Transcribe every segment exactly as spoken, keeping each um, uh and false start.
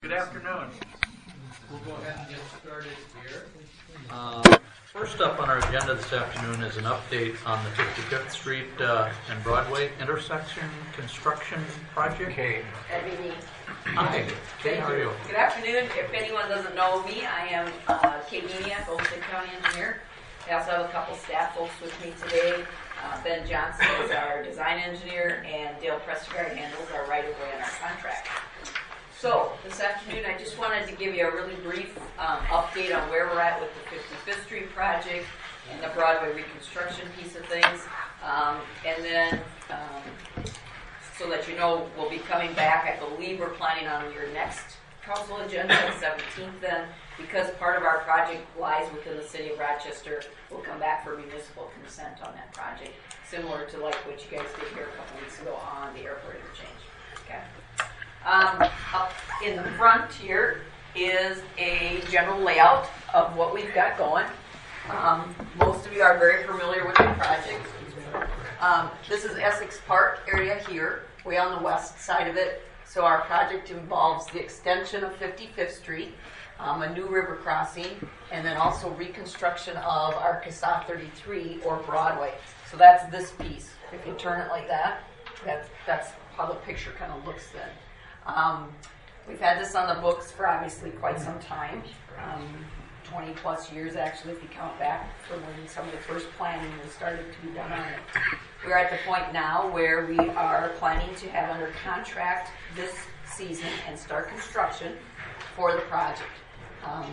Good afternoon. We'll go ahead and get started here. Uh, First up on our agenda this afternoon is an update on the fifty-fifth Street uh, and Broadway intersection construction project. Okay. That'd be me. Hi, Kay, how are you? Good afternoon. If anyone doesn't know me, I am uh, Kay Geniak, Olmsted County Engineer. I also have a couple staff folks with me today. Uh, Ben Johnson is our design engineer, and Dale Prestegard handles our right-of-way and our contract. So, this afternoon I just wanted to give you a really brief um, update on where we're at with the fifty-fifth Street project and the Broadway reconstruction piece of things. Um, and then, um, so that you know, we'll be coming back. I believe we're planning on your next council agenda, the seventeenth then, because part of our project lies within the city of Rochester. We'll come back for municipal consent on that project, similar to like what you guys did here a couple weeks ago on the airport interchange. Okay. Um, up in the front here is a general layout of what we've got going. Um, most of you are very familiar with the project. Um, this is Essex Park area here, way on the west side of it. So our project involves the extension of fifty-fifth Street, um, a new river crossing, and then also reconstruction of our C A S A thirty-three or Broadway. So that's this piece. If you turn it like that, that's, that's how the picture kind of looks then. Um, we've had this on the books for obviously quite some time, um, twenty plus years actually if you count back from when some of the first planning was started to be done on it. We're at the point now where we are planning to have under contract this season and start construction for the project. Um,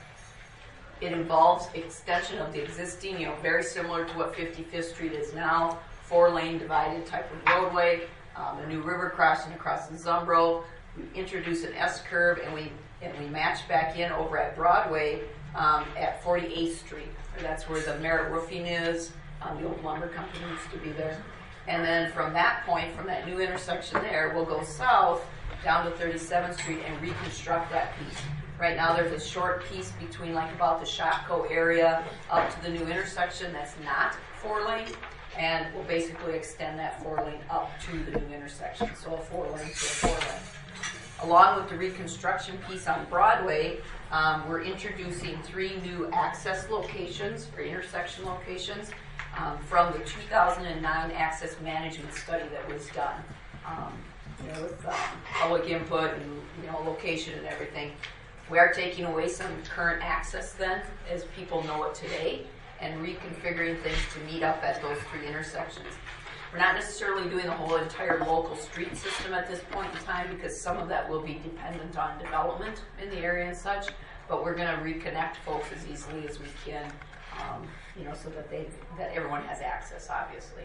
it involves extension of the existing, you know, very similar to what fifty-fifth Street is now, four lane divided type of roadway. Um, a new river crossing across the Zumbro. We introduce an S-curve and we and we match back in over at Broadway um, at forty-eighth Street. That's where the Merritt Roofing is. Um, the old lumber company used to be there. And then from that point, from that new intersection there, we'll go south down to thirty-seventh Street and reconstruct that piece. Right now there's a short piece between like about the Shopko area up to the new intersection that's not four lane. And we'll basically extend that four lane up to the new intersection. So a four lane to a four lane. Along with the reconstruction piece on Broadway, um, we're introducing three new access locations or intersection locations um, from the two thousand nine access management study that was done. Um, you know, with um, public input and you know location and everything. We are taking away some current access then, as people know it today, and reconfiguring things to meet up at those three intersections. We're not necessarily doing the whole entire local street system at this point in time because some of that will be dependent on development in the area and such, but we're going to reconnect folks as easily as we can, um, you know, so that they that everyone has access, obviously.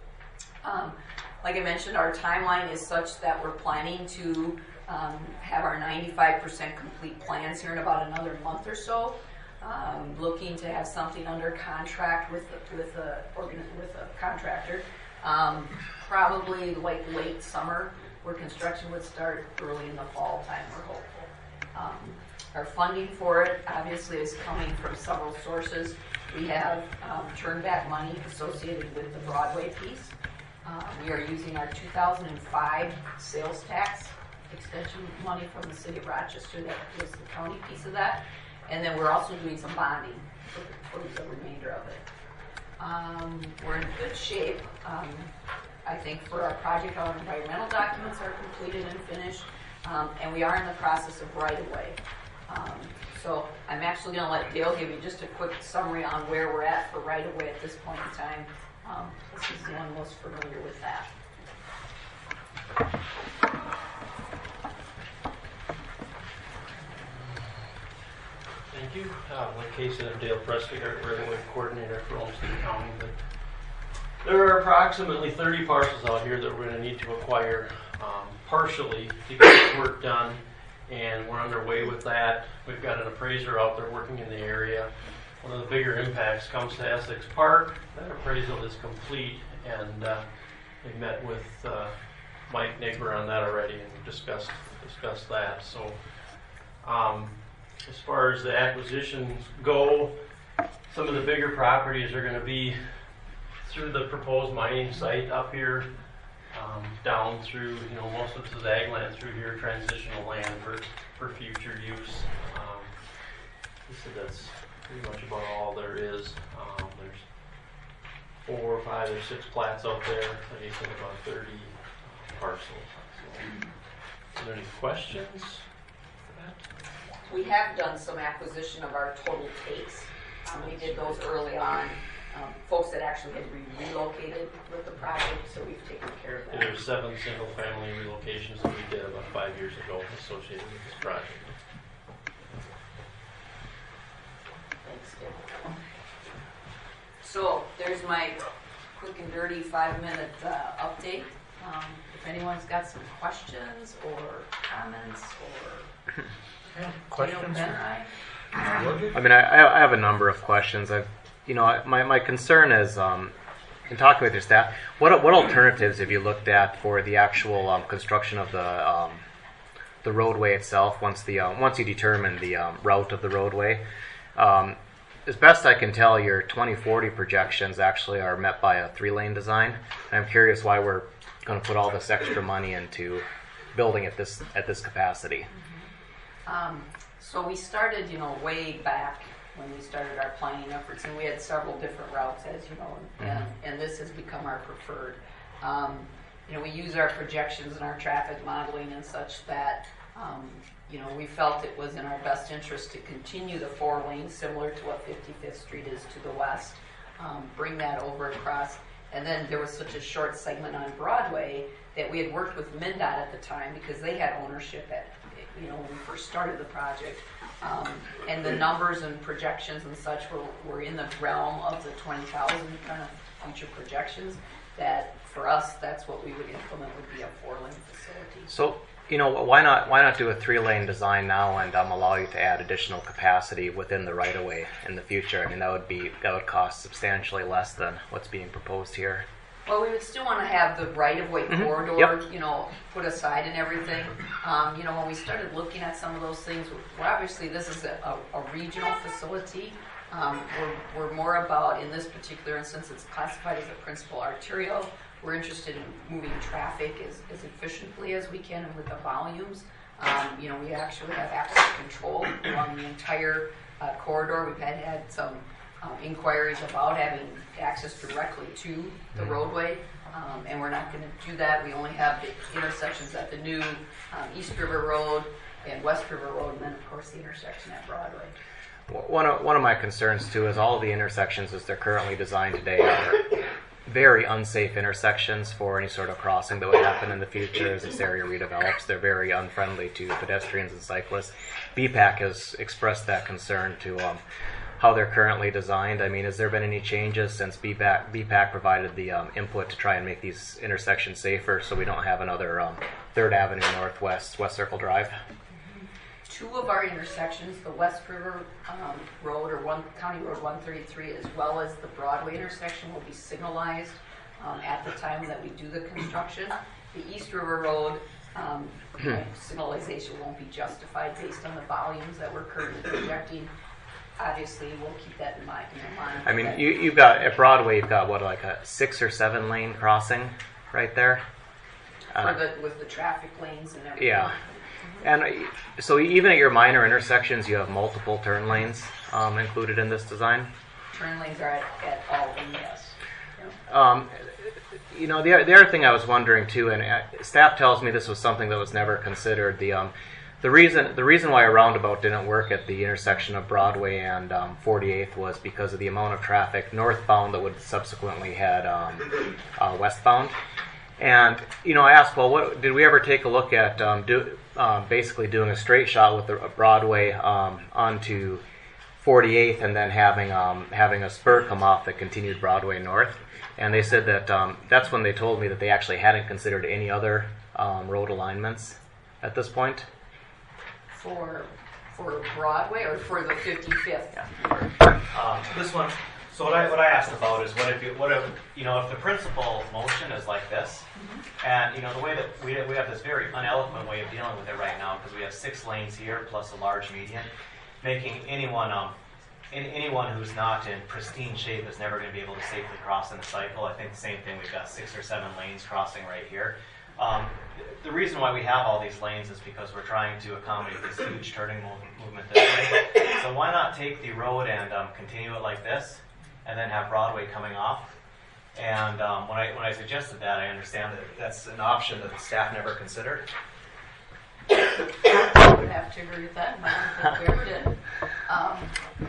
Um, like I mentioned, our timeline is such that we're planning to um, have our ninety-five percent complete plans here in about another month or so. Um, looking to have something under contract with the, with a with a contractor, um, probably like late summer, where construction would start early in the fall time. We're hopeful. Um, our funding for it obviously is coming from several sources. We have um, turned back money associated with the Broadway piece. Uh, we are using our two thousand five sales tax extension money from the city of Rochester. That was the county piece of that. And then we're also doing some bonding for, for the remainder of it. Um, we're in good shape. Um, I think for our project, our environmental documents are completed and finished. Um, and we are in the process of right-of-way. Um, so I'm actually going to let Dale give you just a quick summary on where we're at for right-of-way at this point in time. Um, this is the one most familiar with that. Thank you. Uh, like Kay said, I'm Dale Prestegard, right-of-way coordinator for Olmsted County. But there are approximately thirty parcels out here that we're going to need to acquire um, partially to get the work done, and we're underway with that. We've got an appraiser out there working in the area. One of the bigger impacts comes to Essex Park. That appraisal is complete, and uh, we met with uh, Mike Nagler on that already and discussed discussed that. So. Um, As far as the acquisitions go, some of the bigger properties are going to be through the proposed mining site up here um, down through, you know, most of the ag land through here, transitional land for, for future use. Um, he said that's pretty much about all there is. Um, there's four or five or six plats out there. Like he said, about thirty uh, parcels. So, are there any questions for that? We have done some acquisition of our total takes. Um, we did those early on. Um, folks that actually had to be relocated with the project, so we've taken care of that. There were seven single-family relocations that we did about five years ago associated with this project. Thanks, Deb. So there's my quick and dirty five-minute uh, update. Um, if anyone's got some questions or comments or Questions? Ben or I? I mean, I, I have a number of questions. I, you know, my, my concern is, um, in talking with your staff, what what alternatives have you looked at for the actual um, construction of the um, the roadway itself? Once the um, once you determine the um, route of the roadway, um, as best I can tell, your twenty forty projections actually are met by a three-lane design. And I'm curious why we're going to put all this extra money into building at this at this capacity. Um, so we started, you know, way back when we started our planning efforts, and we had several different routes, as you know, and, and this has become our preferred. Um, you know, we use our projections and our traffic modeling and such that, um, you know, we felt it was in our best interest to continue the four lanes, similar to what fifty-fifth Street is to the west, um, bring that over across. And then there was such a short segment on Broadway that we had worked with MnDOT at the time because they had ownership at, you know, when we first started the project. Um, and the numbers and projections and such were, were in the realm of the twenty thousand kind of future projections, that for us, that's what we would implement, would be a four-lane facility. So, you know, why not why not do a three-lane design now and um, allow you to add additional capacity within the right-of-way in the future? I mean, that would be that would cost substantially less than what's being proposed here. Well, we would still want to have the right-of-way Mhm. corridor, Yep. you know, put aside and everything. Um, you know, when we started looking at some of those things, well, obviously this is a, a, a regional facility. Um, we're, we're more about, in this particular instance, it's classified as a principal arterial. We're interested in moving traffic as, as efficiently as we can and with the volumes. Um, you know, we actually have access control along the entire uh, corridor. We've had had some Um, inquiries about having access directly to the roadway, um, and we're not going to do that. We only have the intersections at the new um, East River Road and West River Road, and then of course the intersection at Broadway. One of, one of my concerns too is all of the intersections as they're currently designed today are very unsafe intersections for any sort of crossing that would happen in the future as this area redevelops. They're very unfriendly to pedestrians and cyclists. B PAC has expressed that concern to um, how they're currently designed. I mean, has there been any changes since B PAC, B PAC provided the um, input to try and make these intersections safer so we don't have another um, third Avenue Northwest, West Circle Drive? Two of our intersections, the West River um, Road or one County Road one thirty-three, as well as the Broadway intersection, will be signalized um, at the time that we do the construction. The East River Road um, signalization won't be justified based on the volumes that we're currently projecting. Obviously, we'll keep that in mind. In mind I mean, you, you've got, at Broadway, you've got, what, like a six or seven lane crossing right there? for Uh, the, with the traffic lanes and everything. yeah. And uh, so even at your minor intersections, you have multiple turn lanes um, included in this design? Turn lanes are at, at all of them, yes. Yeah. Um, you know, the, the other thing I was wondering too, and uh, staff tells me this was something that was never considered, the um, the reason the reason why a roundabout didn't work at the intersection of Broadway and um, forty-eighth was because of the amount of traffic northbound that would subsequently head um, uh, westbound. And you know, I asked, well, what did we ever take a look at um, do, uh, basically doing a straight shot with the Broadway um, onto forty-eighth and then having um, having a spur come off that continued Broadway north? And they said that um, that's when they told me that they actually hadn't considered any other um, road alignments at this point. For for Broadway or for the fifty-fifth? Um, this one, so what I what I asked about is what if you, what if you know if the principal motion is like this, mm-hmm. and you know the way that we we have this very uneloquent way of dealing with it right now because we have six lanes here plus a large median, making anyone um any, anyone who's not in pristine shape is never going to be able to safely cross in a cycle. I think the same thing, we've got six or seven lanes crossing right here. Um, the reason why we have all these lanes is because we're trying to accommodate this huge turning move, movement this way. So why not take the road and um, continue it like this, and then have Broadway coming off? And um, when I when I suggested that, I understand that that's an option that the staff never considered. I would have to agree with that. I don't think we ever did. Um,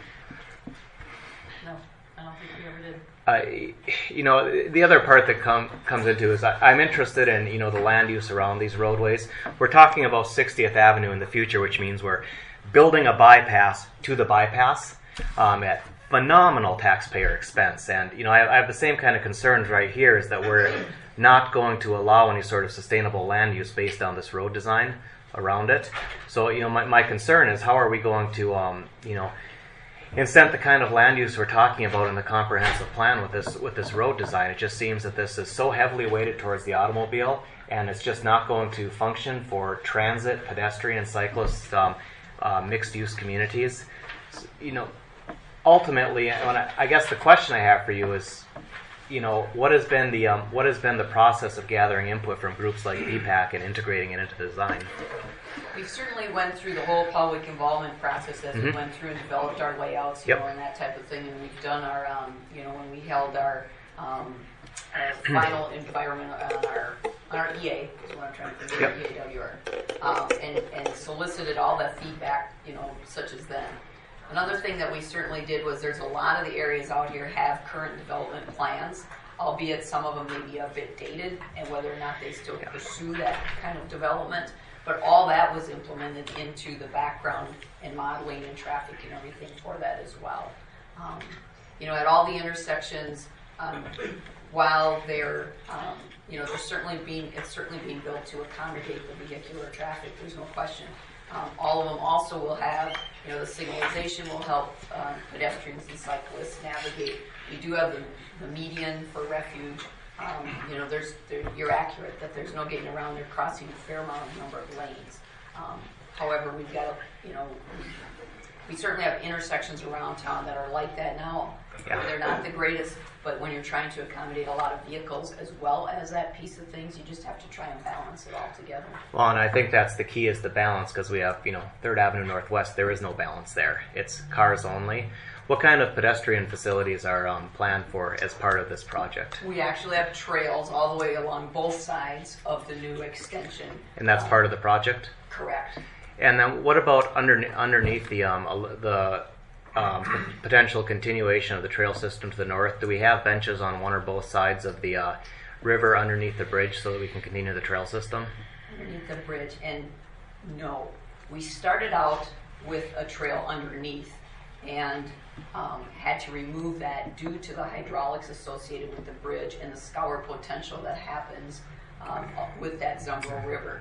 no, I don't think we ever did. I, you know, the other part that com- comes into is I, I'm interested in, you know, the land use around these roadways. We're talking about sixtieth Avenue in the future, which means we're building a bypass to the bypass um, at phenomenal taxpayer expense. And, you know, I, I have the same kind of concerns right here, is that we're not going to allow any sort of sustainable land use based on this road design around it. So, you know, my, my concern is how are we going to, um, you know, incent the kind of land use we're talking about in the comprehensive plan with this with this road design. It just seems that this is so heavily weighted towards the automobile, and it's just not going to function for transit, pedestrian, and cyclist um, uh, mixed-use communities. You know, ultimately, when I, I guess the question I have for you is, you know, what has been the um, what has been the process of gathering input from groups like B PAC and integrating it into the design? We certainly went through the whole public involvement process as Mhm. we went through and developed our layouts, you Yep. know, and that type of thing. And we've done our, um, you know, when we held our, um, our final environment on our on our E A is what I'm trying to think of, Yep. E A W R, um, and and solicited all that feedback, you know, such as then. Another thing that we certainly did was there's a lot of the areas out here have current development plans, albeit some of them may be a bit dated, and whether or not they still pursue that kind of development. But all that was implemented into the background and modeling and traffic and everything for that as well. Um, you know, at all the intersections, um, while they're, um, you know, they're certainly being, it's certainly being built to accommodate the vehicular traffic. There's no question. Um, all of them also will have, you know, the signalization will help um, pedestrians and cyclists navigate. We do have the, the median for refuge. Um, you know, there's there, you're accurate that there's no getting around. They're crossing a fair amount of number of lanes. Um, however, we've got, you know, we certainly have intersections around town that are like that now. Yeah. They're not the greatest, but when you're trying to accommodate a lot of vehicles as well as that piece of things, you just have to try and balance it all together. Well, and I think that's the key, is the balance, because we have, you know, Third Avenue Northwest, there is no balance there. It's cars only. What kind of pedestrian facilities are um, planned for as part of this project? We actually have trails all the way along both sides of the new extension. And that's Um, part of the project? Correct. And then what about under, underneath the um, al- the um, p- potential continuation of the trail system to the north? Do we have benches on one or both sides of the uh, river underneath the bridge so that we can continue the trail system? Underneath the bridge, and no, we started out with a trail underneath and um, had to remove that due to the hydraulics associated with the bridge and the scour potential that happens um, with that Zumbro River.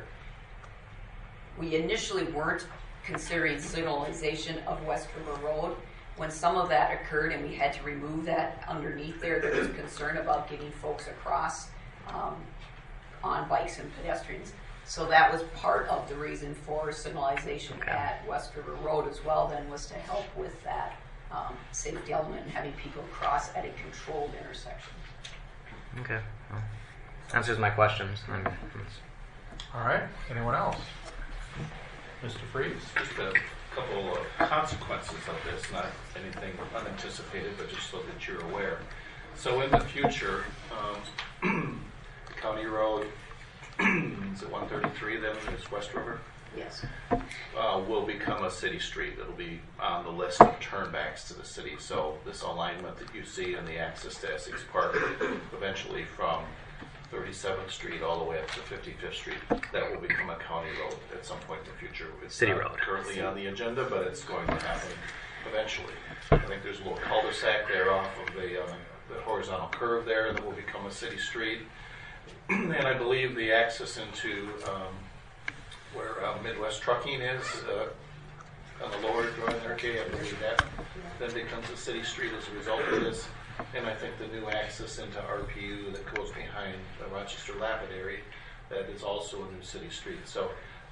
We initially weren't considering signalization of West River Road. When some of that occurred and we had to remove that underneath there, there was concern about getting folks across um, on bikes and pedestrians. So that was part of the reason for signalization Okay. at West River Road as well, then, was to help with that um, safety element and having people cross at a controlled intersection. Okay. Well, answers my questions. I'm- All right. Anyone else? Mister Freeze? Just a couple of consequences of this, not anything unanticipated, but just so that you're aware. So in the future, um, County Road, is it one thirty-three then, is West River? Yes. Uh, will become a city street. It'll be on the list of turnbacks to the city. So this alignment that you see in the access to Essex Park, eventually from thirty-seventh Street all the way up to fifty-fifth Street, that will become a county road at some point in the future. It's City not road. currently on the agenda, but it's going to happen eventually. I think there's a little cul-de-sac there off of the, uh, the horizontal curve there that will become a city street. And I believe the access into um, where uh, Midwest Trucking is, uh, on the lower drawing there, Kay, I believe that then becomes a city street as a result of this. And I think the new access into R P U that goes behind the Rochester Lapidary, that is also a new city street. So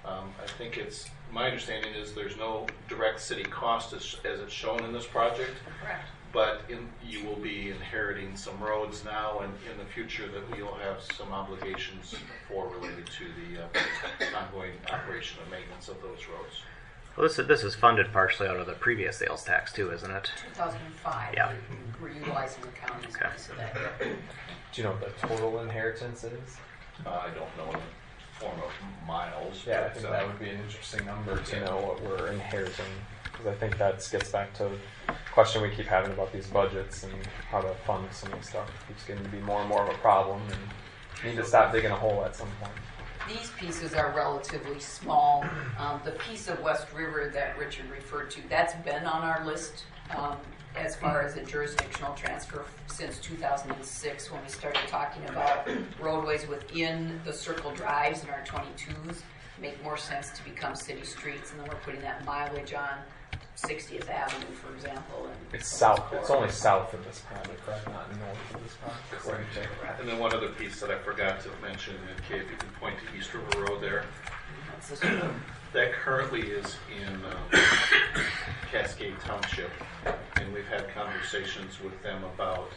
Um, I think it's, my understanding is there's no direct city cost as, as it's shown in this project, Correct. but in, you will be inheriting some roads now and in the future that we'll have some obligations for related to the uh, ongoing operation and maintenance of those roads. Well, this is, this is funded partially out of the previous sales tax too, isn't it? two thousand five. Yeah. We're utilizing the county's Okay. piece of that. Do you know what the total inheritance is? Uh, I don't know in the form of miles. Yeah, I but, think uh, that would be an interesting number to know what we're inheriting, because I think that gets back to the question we keep having about these budgets and how to fund some of the stuff. It keeps getting to be more and more of a problem, and we need to stop digging a hole at some point. These pieces are relatively small. Um, the piece of West River that Richard referred to, that's been on our list um, as far as a jurisdictional transfer since two thousand six, when we started talking about roadways within the circle drives in our twenty-twos make more sense to become city streets, and then we're putting that mileage on sixtieth Avenue, for example. And It's south. It's only south of this project, right? Not north of this project. Right. And then one other piece that I forgot to mention, and Kay, if you can point to East River Road there, that's this one. that currently is in um, Cascade Township, and we've had conversations with them about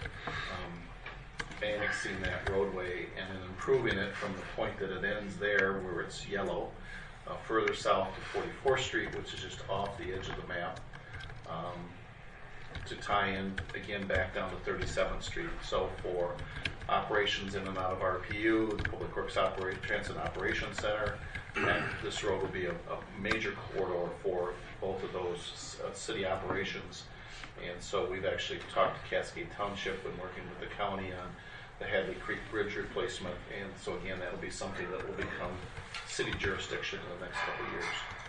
um, annexing that roadway and then improving it from the point that it ends there where it's yellow, uh, further south to forty-fourth Street, which is just off the edge of the map, um, to tie in again back down to thirty-seventh Street. So for operations in and out of R P U, the Public Works Operate Transit Operations Center, and this road will be a, a major corridor for both of those uh, city operations. And so we've actually talked to Cascade Township and working with the county on the Hadley Creek Bridge replacement. And so again, that'll be something that will become city jurisdiction in the next couple of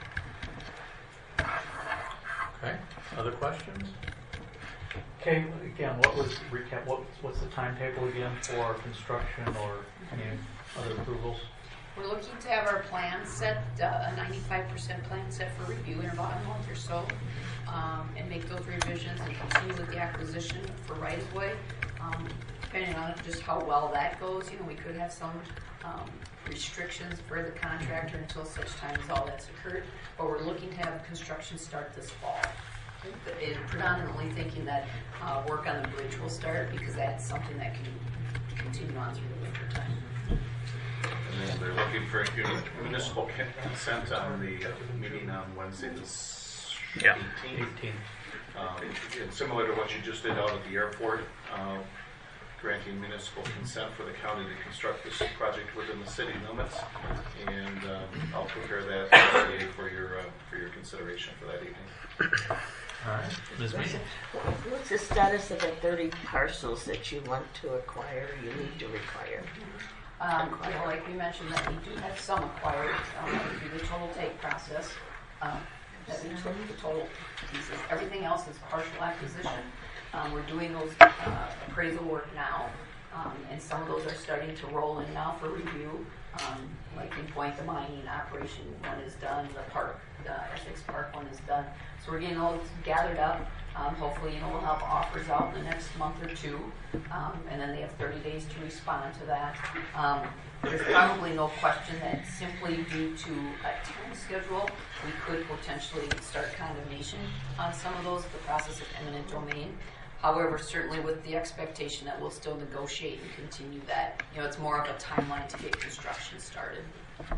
years. Okay, other questions? Okay, again, what was, recap, what, what's the timetable again for construction or any other approvals? We're looking to have our plan set, uh, a ninety-five percent plan set for review in about a month or so, um, and make those revisions and continue with the acquisition for right-of-way. Um, depending on just how well that goes, you know, we could have some um, restrictions for the contractor until such time as all that's occurred, but we're looking to have construction start this fall. It, predominantly thinking that uh, work on the bridge will start because that's something that can continue on through the winter time. And then they're looking for municipal consent on the uh, meeting on Wednesday, the Yeah. eighteenth. eighteenth. Um, and similar to what you just did out at the airport, uh, granting municipal consent for the county to construct this project within the city limits. And um, I'll prepare that for your uh, for your consideration for that evening. All right, Miz Mead? What's the status of the thirty parcels that you want to acquire, you need to require? Um, you know, like we mentioned, that we do have some acquired um, through the total take process. Um, that we took the total pieces. Everything else is partial acquisition. Um, we're doing those uh, appraisal work now, um, and some of those are starting to roll in now for review. Um, like in Point, the mining operation one is done, the park, the Essex Park one is done. So we're getting all this gathered up. Um, hopefully, you know, we'll have offers out in the next month or two, um, and then they have thirty days to respond to that. Um, there's probably no question that simply due to a time schedule, we could potentially start condemnation on some of those, the process of eminent domain. However, certainly with the expectation that we'll still negotiate and continue that. You know, it's more of a timeline to get construction started. All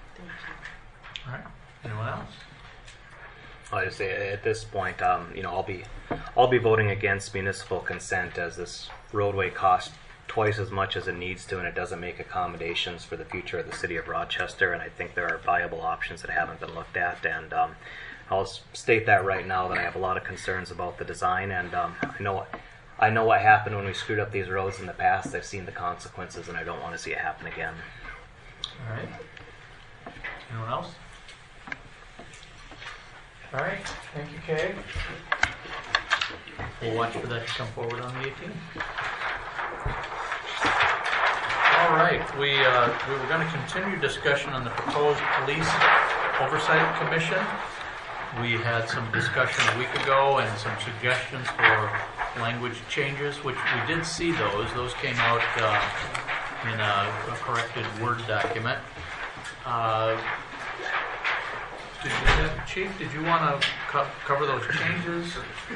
right, anyone else? I'll just say at this point, um, you know, I'll be, I'll be voting against municipal consent as this roadway costs twice as much as it needs to, and it doesn't make accommodations for the future of the city of Rochester. And I think there are viable options that haven't been looked at. And um, I'll state that right now that I have a lot of concerns about the design. And um, I know, I know what happened when we screwed up these roads in the past. I've seen the consequences, and I don't want to see it happen again. All right, anyone else? All right, thank you, Kay. We'll watch for that to come forward on the eighteenth. All right, we uh, we were going to continue discussion on the proposed police oversight commission. We had some discussion a week ago and some suggestions for language changes, which we did see those. Those came out uh, in a, a corrected Word document. Uh, Did you, Chief, did you want to co- cover those changes?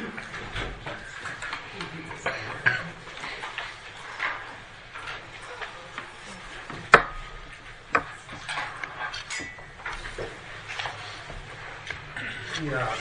Yeah.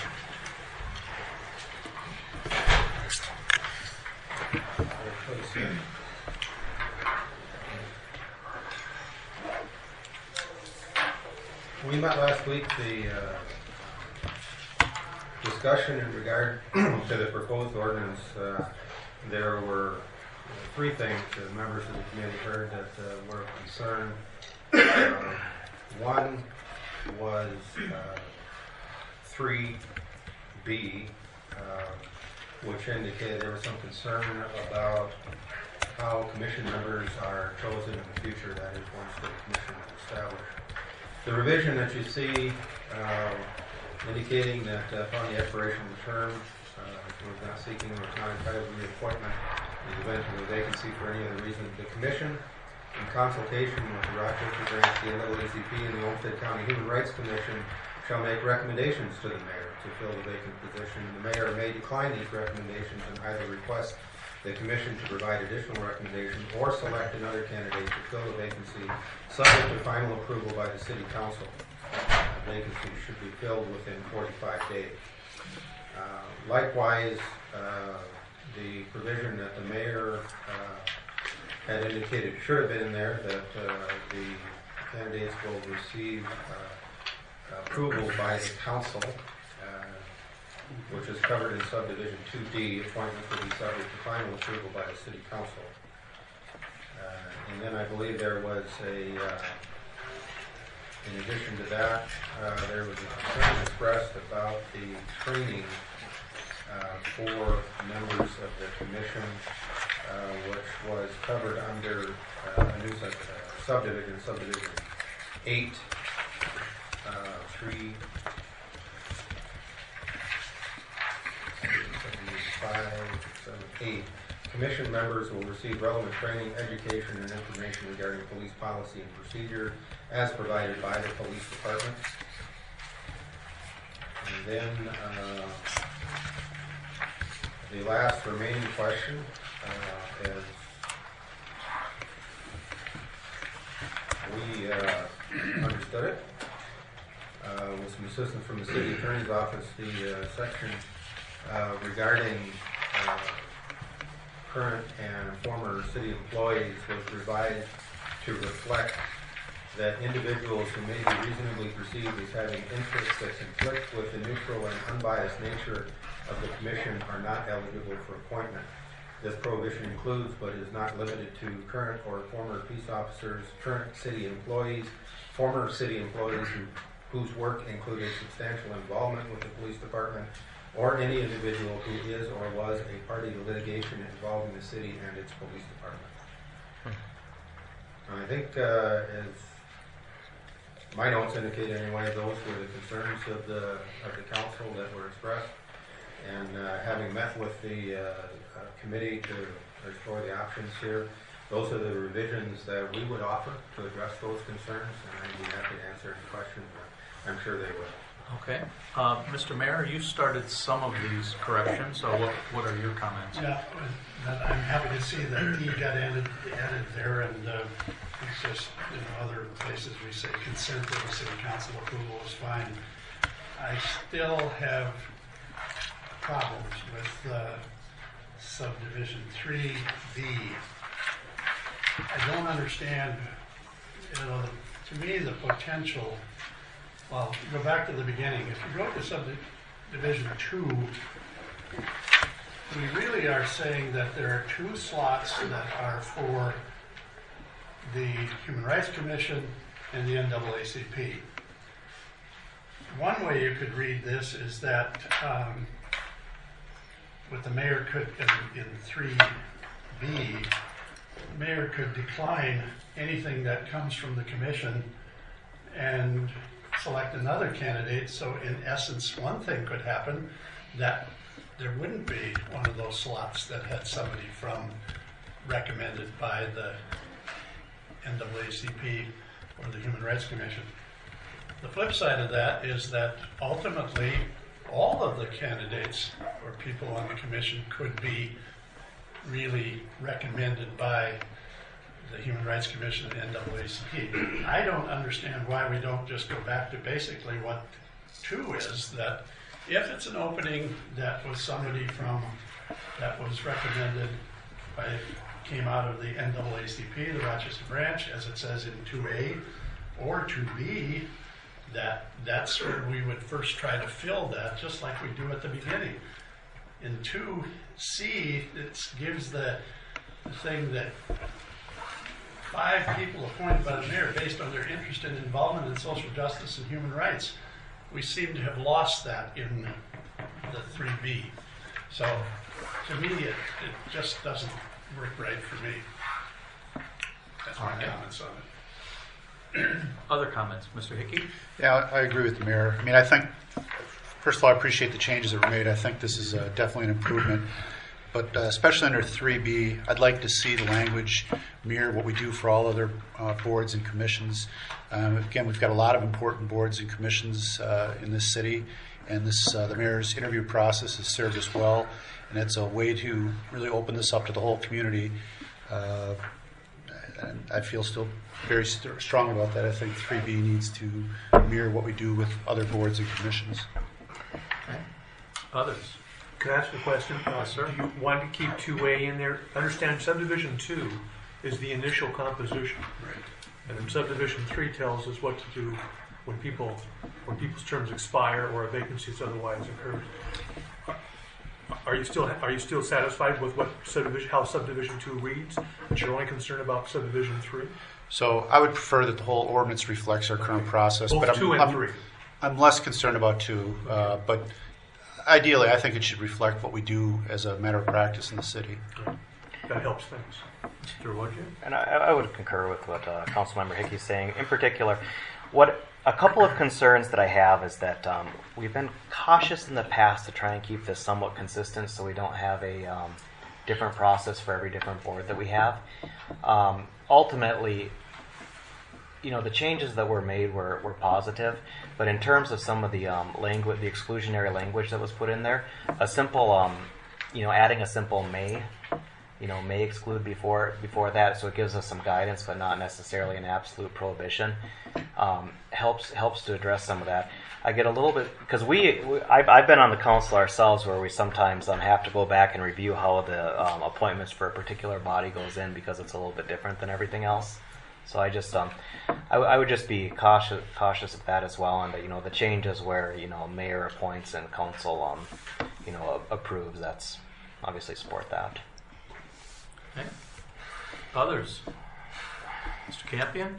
We met last week, the uh, discussion in regard to the proposed ordinance. Uh, there were three things the members of the committee heard that uh, were of concern. Uh, one was uh, three B, uh, which indicated there was some concern about how commission members are chosen in the future, that is, once the commission is established. The revision that you see uh, indicating that uh, upon the expiration of the term, uh, we're not seeking or not entitled to reappointment in the event of a vacancy for any other reason. The commission, in consultation with the Rochester branch, the N double A C P, and the Olmsted County Human Rights Commission, shall make recommendations to the mayor to fill the vacant position. The mayor may decline these recommendations and either request the commission to provide additional recommendations or select another candidate to fill the vacancy, subject to final approval by the city council. The vacancy should be filled within forty-five days. Uh, likewise, uh, the provision that the mayor uh, had indicated should have been in there, that uh, the candidates will receive uh, approval by the council, uh, which is covered in subdivision two D. Appointments will be subject to final approval by the city council. Uh, and then I believe there was a, uh, in addition to that, uh, there was a concern expressed about the training uh, for members of the commission, uh, which was covered under uh, a new sub- uh, subdivision, subdivision eight, uh, three, five, seven, eight. Commission members will receive relevant training, education, and information regarding police policy and procedure as provided by the police department. And then uh, the last remaining question uh, is we uh, understood it uh, with some assistance from the city attorney's office. The uh, section uh, regarding uh, current and former city employees was revised to reflect that individuals who may be reasonably perceived as having interests that conflict with the neutral and unbiased nature of the commission are not eligible for appointment. This prohibition includes, but is not limited to, current or former peace officers, current city employees, former city employees who, whose work included substantial involvement with the police department, or any individual who is or was a party to litigation involving the city and its police department. And I think, uh, as my notes indicate anyway, those were the concerns of the of the council that were expressed. And uh, having met with the uh, uh, committee to explore the options here, those are the revisions that we would offer to address those concerns, and I'd be happy to answer any questions. I'm sure they will. Okay. Uh, Mister Mayor, you started some of these corrections, so what, what are your comments? Yeah, I'm happy to see that D got added, added there, and uh, it's just, you know, other places we say consent of the city council approval is fine. I still have problems with uh, subdivision three B. I don't understand, you know, to me the potential. Well, go back to the beginning. If you go to subdivision two, we really are saying that there are two slots that are for the Human Rights Commission and the N double A C P. One way you could read this is that um, what the mayor could, in, in three B, the mayor could decline anything that comes from the commission and select another candidate. So in essence, one thing could happen, that there wouldn't be one of those slots that had somebody from recommended by the N double A C P or the Human Rights Commission. the flip side of that is that ultimately all of the candidates or people on the commission could be really recommended by the Human Rights Commission and N double A C P. I don't understand why we don't just go back to basically what two is, that if it's an opening that was somebody from, that was recommended by, came out of the N double A C P, the Rochester branch, as it says in two A, or two B, that that's where we would first try to fill that, just like we do at the beginning. In two C, it gives the, the thing that five people appointed by the mayor based on their interest and involvement in social justice and human rights. We seem to have lost that in the three B. So to me, it, it just doesn't work right for me. That's my comments on it. Other comments, Mister Hickey? Yeah, I agree with the mayor. I mean, I think, first of all, I appreciate the changes that were made. I think this is uh, definitely an improvement. But uh, especially under three B, I'd like to see the language mirror what we do for all other uh, boards and commissions. Um, again, we've got a lot of important boards and commissions uh, in this city, and this uh, the mayor's interview process has served us well, and it's a way to really open this up to the whole community. Uh, and I feel still very st- strong about that. I think three B needs to mirror what we do with other boards and commissions. Okay. Others? Can I ask a question? Uh, sir. Do you want to keep two A in there? Understand subdivision two is the initial composition. Right. And then subdivision three tells us what to do when people, when people's terms expire or a vacancy is otherwise occurs. Are you still are you still satisfied with what subdivision how subdivision two reads? But you're only concerned about subdivision three? So I would prefer that the whole ordinance reflects our current process. Both but I'm, two and I'm, three. I'm less concerned about two, uh, but ideally I think it should reflect what we do as a matter of practice in the city. That helps things. Mister Wojcik? And I, I would concur with what uh, Councilmember Hickey is saying. In particular, what a couple of concerns that I have is that um, we've been cautious in the past to try and keep this somewhat consistent so we don't have a um, different process for every different board that we have. Um, ultimately, you know, the changes that were made were, were positive, but in terms of some of the um, language, the exclusionary language that was put in there, a simple, um, you know, adding a simple may, you know, may exclude before before that, so it gives us some guidance, but not necessarily an absolute prohibition. Um, helps helps to address some of that. I get a little bit because we, we I've, I've been on the council ourselves where we sometimes um, have to go back and review how the um, appointments for a particular body goes in because it's a little bit different than everything else. So I just um, I, I would just be cautious cautious of that as well, and that, you know, the changes where, you know, mayor appoints and council um, you know, approves. That's obviously support that. Okay. Others? Mister Campion?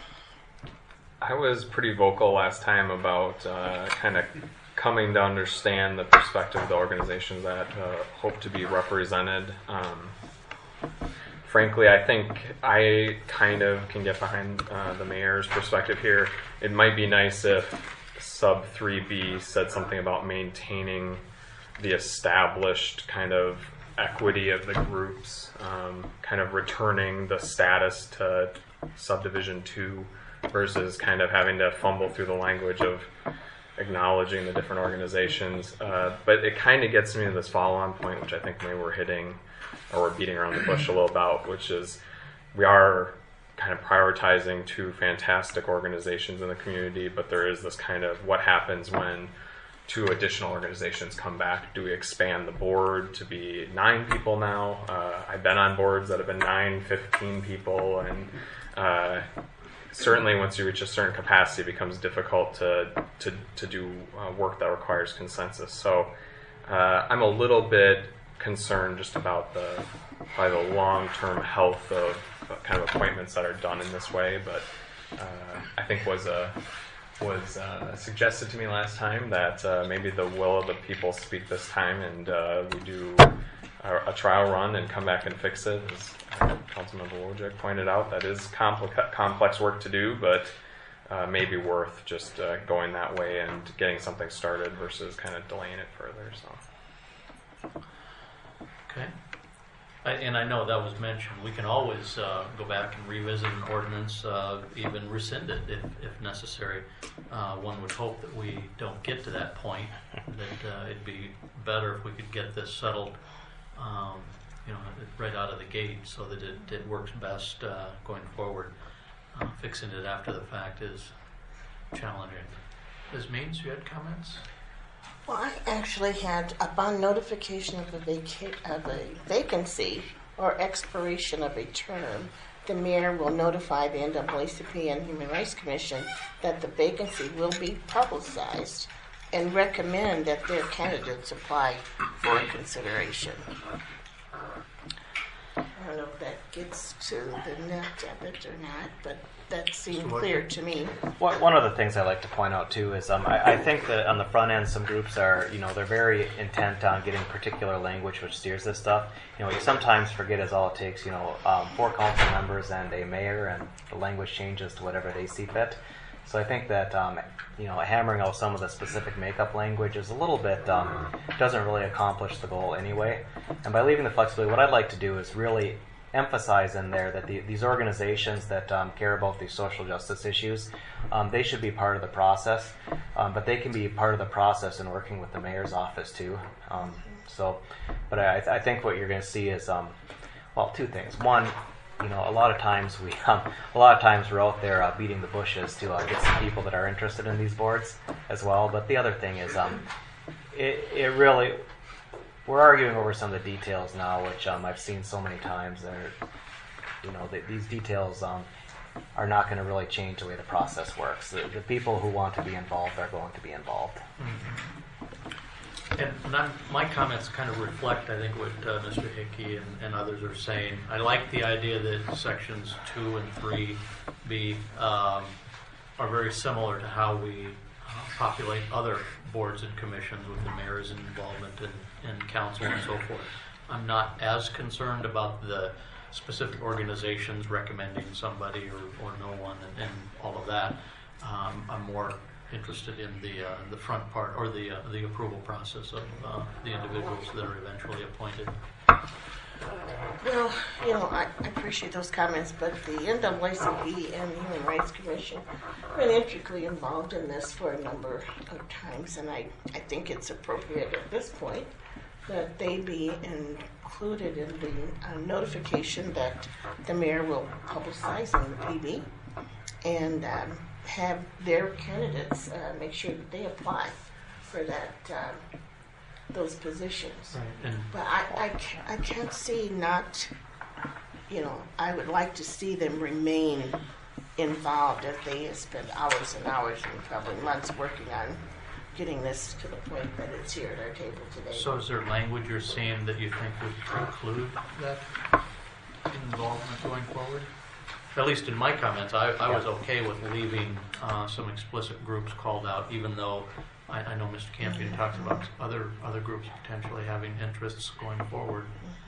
I was pretty vocal last time about uh, kind of coming to understand the perspective of the organizations that uh, hope to be represented. Um, frankly, I think I kind of can get behind uh, the mayor's perspective here. It might be nice if sub three B said something about maintaining the established kind of equity of the groups, um, kind of returning the status to subdivision two versus kind of having to fumble through the language of acknowledging the different organizations. Uh, but it kind of gets me to this follow-on point, which I think maybe we're hitting or we're beating around the bush a little about, which is we are kind of prioritizing two fantastic organizations in the community, but there is this kind of what happens when two additional organizations come back. Do we expand the board to be nine people now? Uh, I've been on boards that have been nine, fifteen people, and uh, certainly once you reach a certain capacity, it becomes difficult to to, to do uh, work that requires consensus. So uh, I'm a little bit concerned just about the probably the long-term health of kind of appointments that are done in this way, but uh, I think was a was uh, suggested to me last time that uh, maybe the will of the people speak this time, and uh, we do a, a trial run and come back and fix it. As uh, Councilmember Wojcik pointed out, that is compli- complex work to do, but uh, maybe worth just uh, going that way and getting something started versus kind of delaying it further. So. Okay. I- and I know that was mentioned, we can always uh, go back and revisit an ordinance, uh, even rescind it if, if necessary. Uh, One would hope that we don't get to that point, that uh, it'd be better if we could get this settled, um, you know, right out of the gate so that it, it works best uh, going forward. Uh, Fixing it after the fact is challenging. Miz Means, you had comments? Well, I actually had, upon notification of a, vaca- of a vacancy or expiration of a term, the mayor will notify the N double A C P and Human Rights Commission that the vacancy will be publicized and recommend that their candidates apply for consideration. I don't know if that gets to the nut of it or not, but that seemed clear to me. One one of the things I like to point out too is um, I, I think that on the front end, some groups are, you know, they're very intent on getting particular language which steers this stuff. You know, you sometimes forget is all it takes, you know, um, four council members and a mayor, and the language changes to whatever they see fit. So I think that, um, you know, hammering out some of the specific makeup language is a little bit, um, doesn't really accomplish the goal anyway. And by leaving the flexibility, what I'd like to do is really emphasize in there that the, these organizations that um, care about these social justice issues, um, they should be part of the process, um, but they can be part of the process in working with the mayor's office too. Um, so, but I, I think what you're going to see is, um, well, two things. One, you know, a lot of times we, um, a lot of times we're out there uh, beating the bushes to uh, get some people that are interested in these boards as well. But the other thing is, um, it, it really, we're arguing over some of the details now, which um, I've seen so many times. They're, you know, they, these details um, are not going to really change the way the process works. The, the people who want to be involved are going to be involved. Mm-hmm. And, and I'm, my comments kind of reflect, I think, what uh, Mister Hickey and, and others are saying. I like the idea that sections two and three B um, are very similar to how we uh, populate other boards and commissions with the mayor's involvement in, in council and so forth. I'm not as concerned about the specific organizations recommending somebody or, or no one and, and all of that. Um, I'm more interested in the uh, the front part, or the uh, the approval process of uh, the individuals that are eventually appointed. Well, you know, I, I appreciate those comments, but the N double A C P and the Human Rights Commission have been intricately involved in this for a number of times, and I, I think it's appropriate at this point that they be included in the uh, notification that the mayor will publicize in the P B, and um, have their candidates uh, make sure that they apply for that um, those positions. Right. But I, I, ca- I can't see not, you know, I would like to see them remain involved as they have spent hours and hours and probably months working on getting this to the point that it's here at our table today. So is there language you're seeing that you think would preclude that involvement going forward? At least in my comments, I, I was okay with leaving uh, some explicit groups called out, even though I, I know Mister Campion talks about other other groups potentially having interests going forward.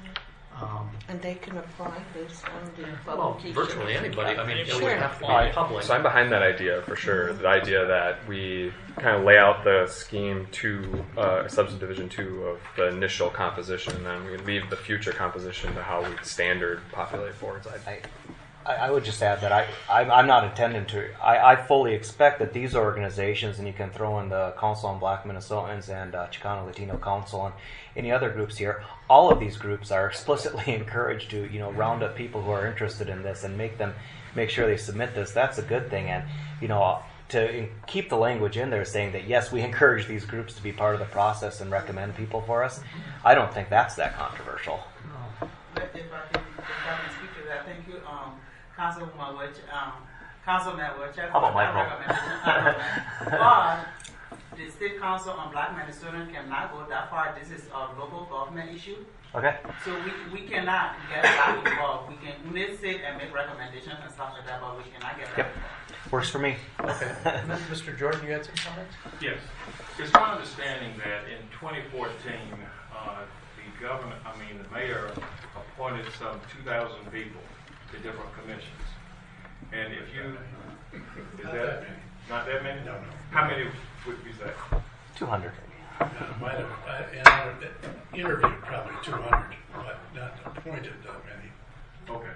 Um, And they can apply based on the well, publication. virtually anybody. I mean, it Sure. would have to be I- public. So I'm behind that idea for sure. The idea that we kind of lay out the scheme to uh, subdivision two of the initial composition, and then we leave the future composition to how we standard populate boards. I, I, I I would just add that I, I'm, I'm not intending to, I, I fully expect that these organizations, and you can throw in the Council on Black Minnesotans and uh, Chicano Latino Council and any other groups here, all of these groups are explicitly encouraged to, you know, round up people who are interested in this and make them, make sure they submit this. That's a good thing. And, you know, to in, keep the language in there saying that, yes, we encourage these groups to be part of the process and recommend people for us, I don't think that's that controversial. But if I can, if I can speak to that, thank you, um, Councilwoman Welch, um, Councilman Welch. How about Michael? But the State Council on Black Minnesota cannot go that far. This is a local government issue. Okay. So we, we cannot get that involved. We can we may sit and make recommendations and stuff like that, but we cannot get that Yep. involved. Works for me. Okay. Mister Jordan, you had some comments? Yes. It's my understanding that in twenty fourteen, uh, the governor, I mean, the mayor appointed some two thousand people to different commissions. And if you, is that not that many? No, no. How many would you say? two hundred. Uh, might have, uh, in our interview, probably two hundred, but not appointed that many. Okay.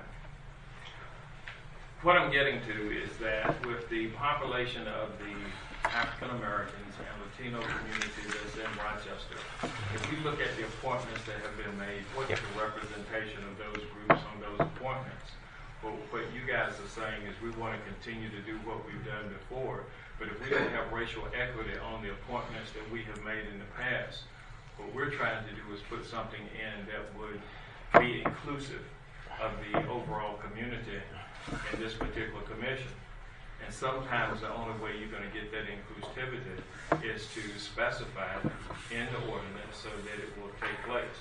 What I'm getting to is that with the population of the African Americans and Latino community that's in Rochester, if you look at the appointments that have been made, what's the representation of those groups on those appointments? Well, what you guys are saying is we want to continue to do what we've done before, but if we don't have racial equity on the appointments that we have made in the past, what we're trying to do is put something in that would be inclusive of the overall community in this particular commission. And sometimes the only way you're going to get that inclusivity is to specify in the ordinance so that it will take place.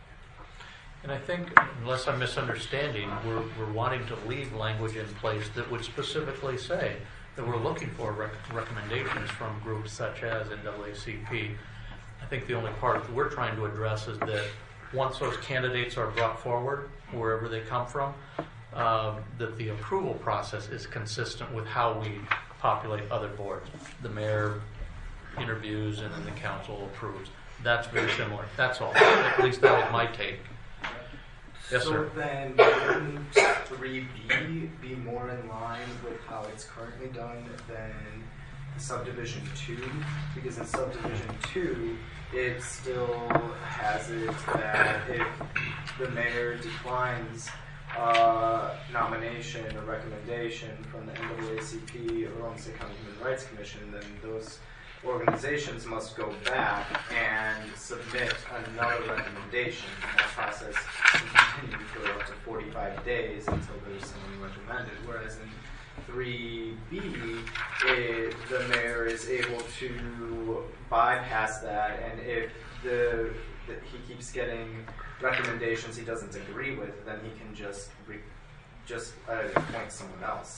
And I think, unless I'm misunderstanding, we're, we're wanting to leave language in place that would specifically say that we're looking for rec- recommendations from groups such as N double A C P. I think the only part that we're trying to address is that once those candidates are brought forward, wherever they come from, um, that the approval process is consistent with how we populate other boards. The mayor interviews and then the council approves. That's very similar. That's all. At least that was my take. Yes, so sir. then wouldn't three B be more in line with how it's currently done than subdivision two? Because in subdivision two, it still has it that if the mayor declines uh, nomination or recommendation from the N double A C P or Olmsted County Human Rights Commission, then those organizations must go back and submit another recommendation. And that process can continue for up to forty-five days until there's someone recommended. Whereas in three B, it, the mayor is able to bypass that, and if the, the he keeps getting recommendations he doesn't agree with, then he can just re, just uh, appoint someone else.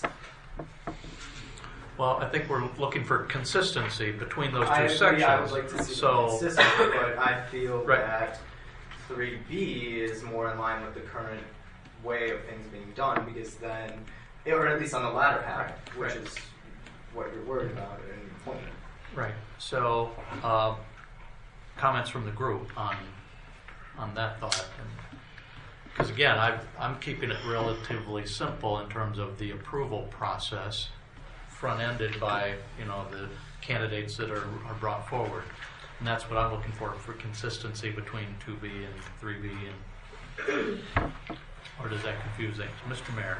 Well, I think we're looking for consistency between those two I agree, sections. I would like to see so, consistent, but I feel right. that three B is more in line with the current way of things being done, because then, or at least on the latter half, Right. which Right. is what you're worried about in your point. Right. So, uh, comments from the group on on that thought. Because again, I've, I'm keeping it relatively simple in terms of the approval process, front-ended by you know the candidates that are, are brought forward, and that's what I'm looking for for consistency between two B and three B. And or does that confuse things, Mister Mayor?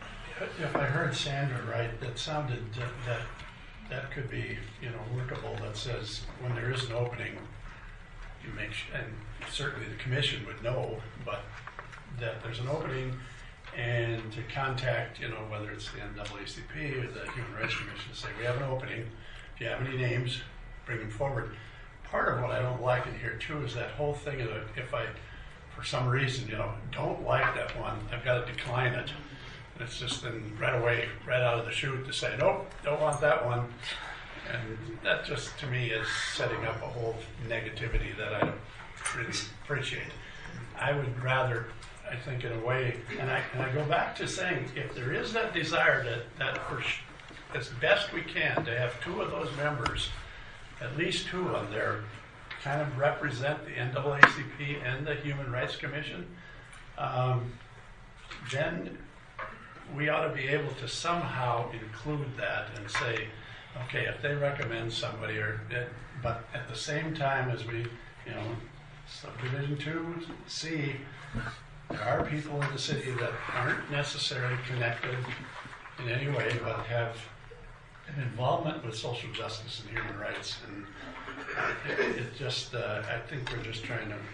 If I heard Sandra right, that sounded that, that that could be, you know, workable. That says when there is an opening, you make sh- and certainly the commission would know, but that there's an opening, and to contact, you know, whether it's the N double A C P or the Human Rights Commission, to say we have an opening. If you have any names, bring them forward. Part of what I don't like in here too is that whole thing of if I, for some reason, you know, don't like that one, I've got to decline it. It's just then right away, right out of the chute to say, nope, don't want that one. And that just, to me, is setting up a whole negativity that I don't really appreciate. I would rather, I think, in a way, and I, and I go back to saying, if there is that desire that, that for sh- as best we can, to have two of those members, at least two of them there, kind of represent the N double A C P and the Human Rights Commission, um, then we ought to be able to somehow include that and say, okay, if they recommend somebody, or but at the same time as we, you know, subdivision two C, there are people in the city that aren't necessarily connected in any way, but have an involvement with social justice and human rights, and it, it just, uh, I think we're just trying to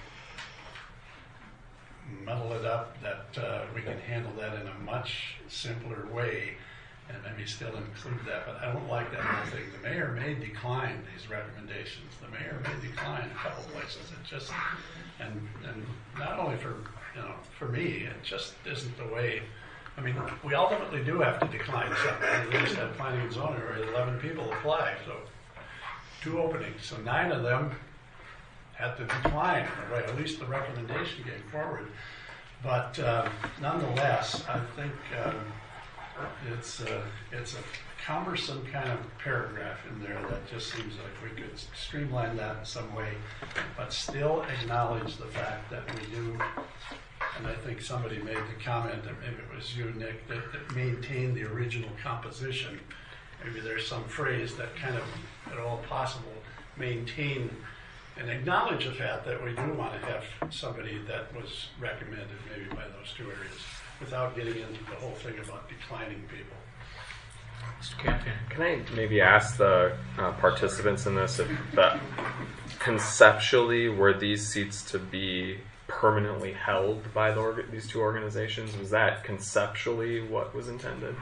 muddle it up that uh, we can handle that in a much simpler way and maybe still include that. But I don't like that whole thing. The mayor may decline these recommendations. The mayor may decline a couple places. It just, and and not only for, you know, for me, it just isn't the way. I mean, we ultimately do have to decline something. We just had planning and zoning where eleven people apply, so two openings. So nine of them had to decline, or at least the recommendation came forward. But uh, nonetheless, I think um, it's uh, it's a cumbersome kind of paragraph in there that just seems like we could streamline that in some way, but still acknowledge the fact that we do and I think somebody made the comment, that maybe it was you, Nick, that, that maintain the original composition. Maybe there's some phrase that kind of, at all possible, maintain and acknowledge the fact that we do want to have somebody that was recommended maybe by those two areas, without getting into the whole thing about declining people. Mister Campion. Can I maybe ask the uh, participants in this if that conceptually were these seats to be permanently held by the org- these two organizations? Was that conceptually what was intended?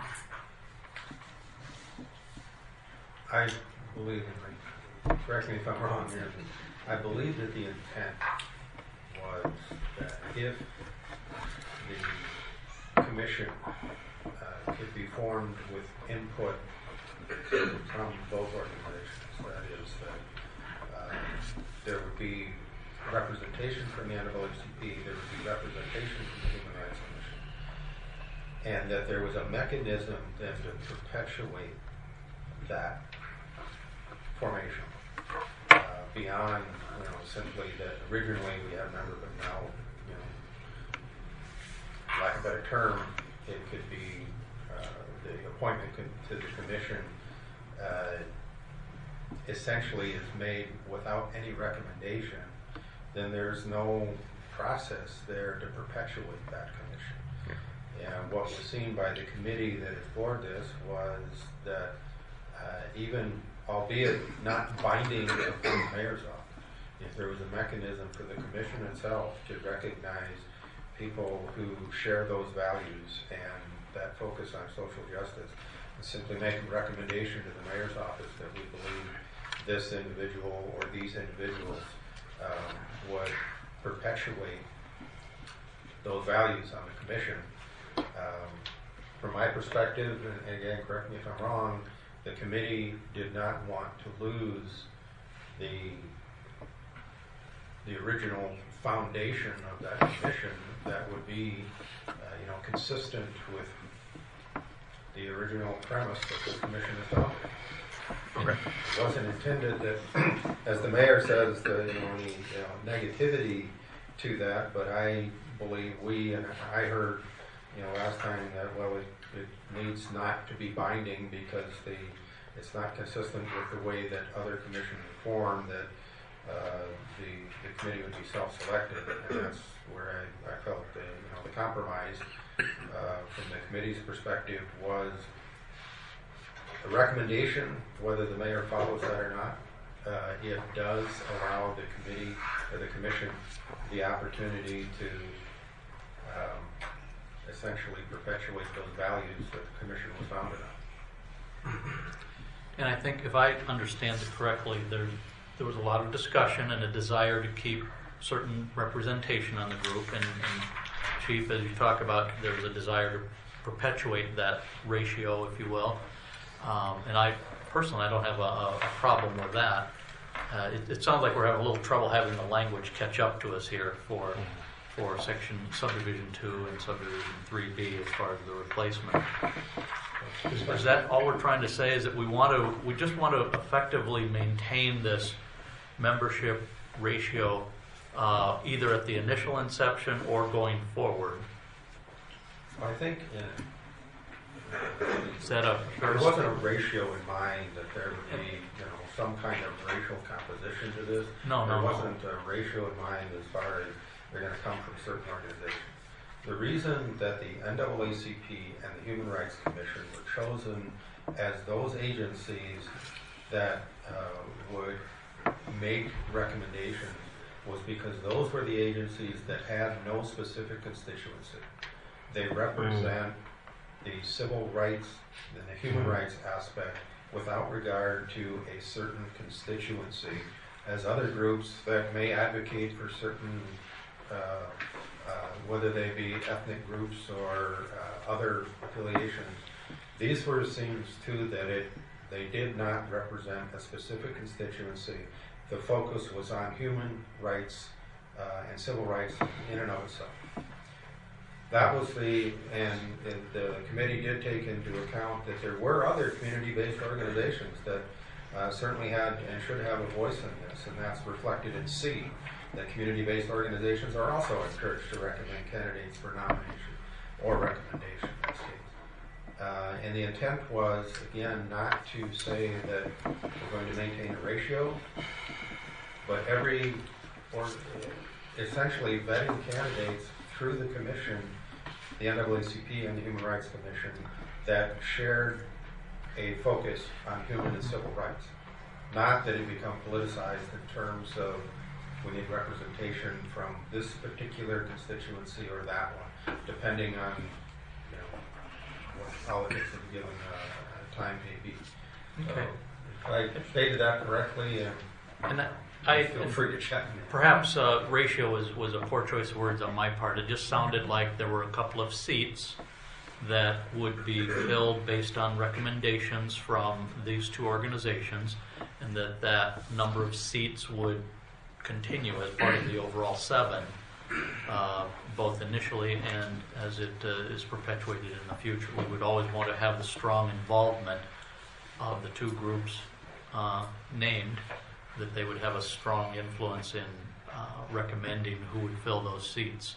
I believe, correct me if I'm wrong here, I believe that the intent was that if the commission uh, could be formed with input from both organizations, that is, that uh, there would be representation from the N double A C P, there would be representation from the Human Rights Commission, and that there was a mechanism then to perpetuate that formation uh, beyond, you know, simply that originally we had a member, but now, you know, lack of a better term, it could be uh, the appointment to the commission uh, essentially is made without any recommendation. Then there's no process there to perpetuate that commission. And what was seen by the committee that explored this was that uh, even, albeit not binding from the mayor's office, if there was a mechanism for the commission itself to recognize people who share those values and that focus on social justice, and simply make a recommendation to the mayor's office that we believe this individual or these individuals um, would perpetuate those values on the commission. Um, from my perspective, and again, correct me if I'm wrong, the committee did not want to lose the the original foundation of that commission that would be, uh, you know, consistent with the original premise that the commission is founded. Okay. It wasn't intended that, as the mayor says, the, you know, any you know, negativity to that, but I believe we, and I heard, you know, last time that, well, it, it needs not to be binding because the it's not consistent with the way that other commissions are formed, that uh, the, the committee would be self-selected, and that's where I, I felt the, you know, the compromise uh, from the committee's perspective was a recommendation, whether the mayor follows that or not. Uh, it does allow the committee or the commission the opportunity to um, essentially perpetuate those values that the commission was founded on. And I think if I understand it correctly, there there was a lot of discussion and a desire to keep certain representation on the group. And, and Chief, as you talk about, there was a desire to perpetuate that ratio, if you will. Um, and I personally, I don't have a, a problem with that. Uh, it, it sounds like we're having a little trouble having the language catch up to us here for for section subdivision two and subdivision three B as far as the replacement. Is, is that all we're trying to say? Is that we want to, we just want to effectively maintain this membership ratio uh, either at the initial inception or going forward? I think uh, is that a there wasn't a ratio in mind that there would be, you know, some kind of racial composition to this. No, there no, wasn't no. a ratio in mind as far as they're going to come from certain organizations. The reason that the N double A C P and the Human Rights Commission were chosen as those agencies that uh, would make recommendations was because those were the agencies that had no specific constituency. They represent mm. the civil rights and the human mm. rights aspect without regard to a certain constituency, as other groups that may advocate for certain uh, Uh, whether they be ethnic groups or uh, other affiliations. These were seems too that it they did not represent a specific constituency. The focus was on human rights uh, and civil rights in and of itself. That was the, and, and the committee did take into account that there were other community-based organizations that uh, certainly had and should have a voice in this, and that's reflected in C, that community-based organizations are also encouraged to recommend candidates for nomination or recommendation in this case. Uh, and the intent was, again, not to say that we're going to maintain a ratio, but every, or essentially vetting candidates through the commission, the N double A C P and the Human Rights Commission, that shared a focus on human and civil rights. Not that it become politicized in terms of we need representation from this particular constituency or that one, depending on, you know, what politics of a given uh, time may be. Okay. So, if I stated that correctly, and, and that, I feel free to check me. Perhaps uh, ratio was, was a poor choice of words on my part. It just sounded like there were a couple of seats that would be filled based on recommendations from these two organizations, and that that number of seats would continue as part of the overall seven, uh, both initially and as it uh, is perpetuated in the future. We would always want to have the strong involvement of the two groups uh, named, that they would have a strong influence in uh, recommending who would fill those seats.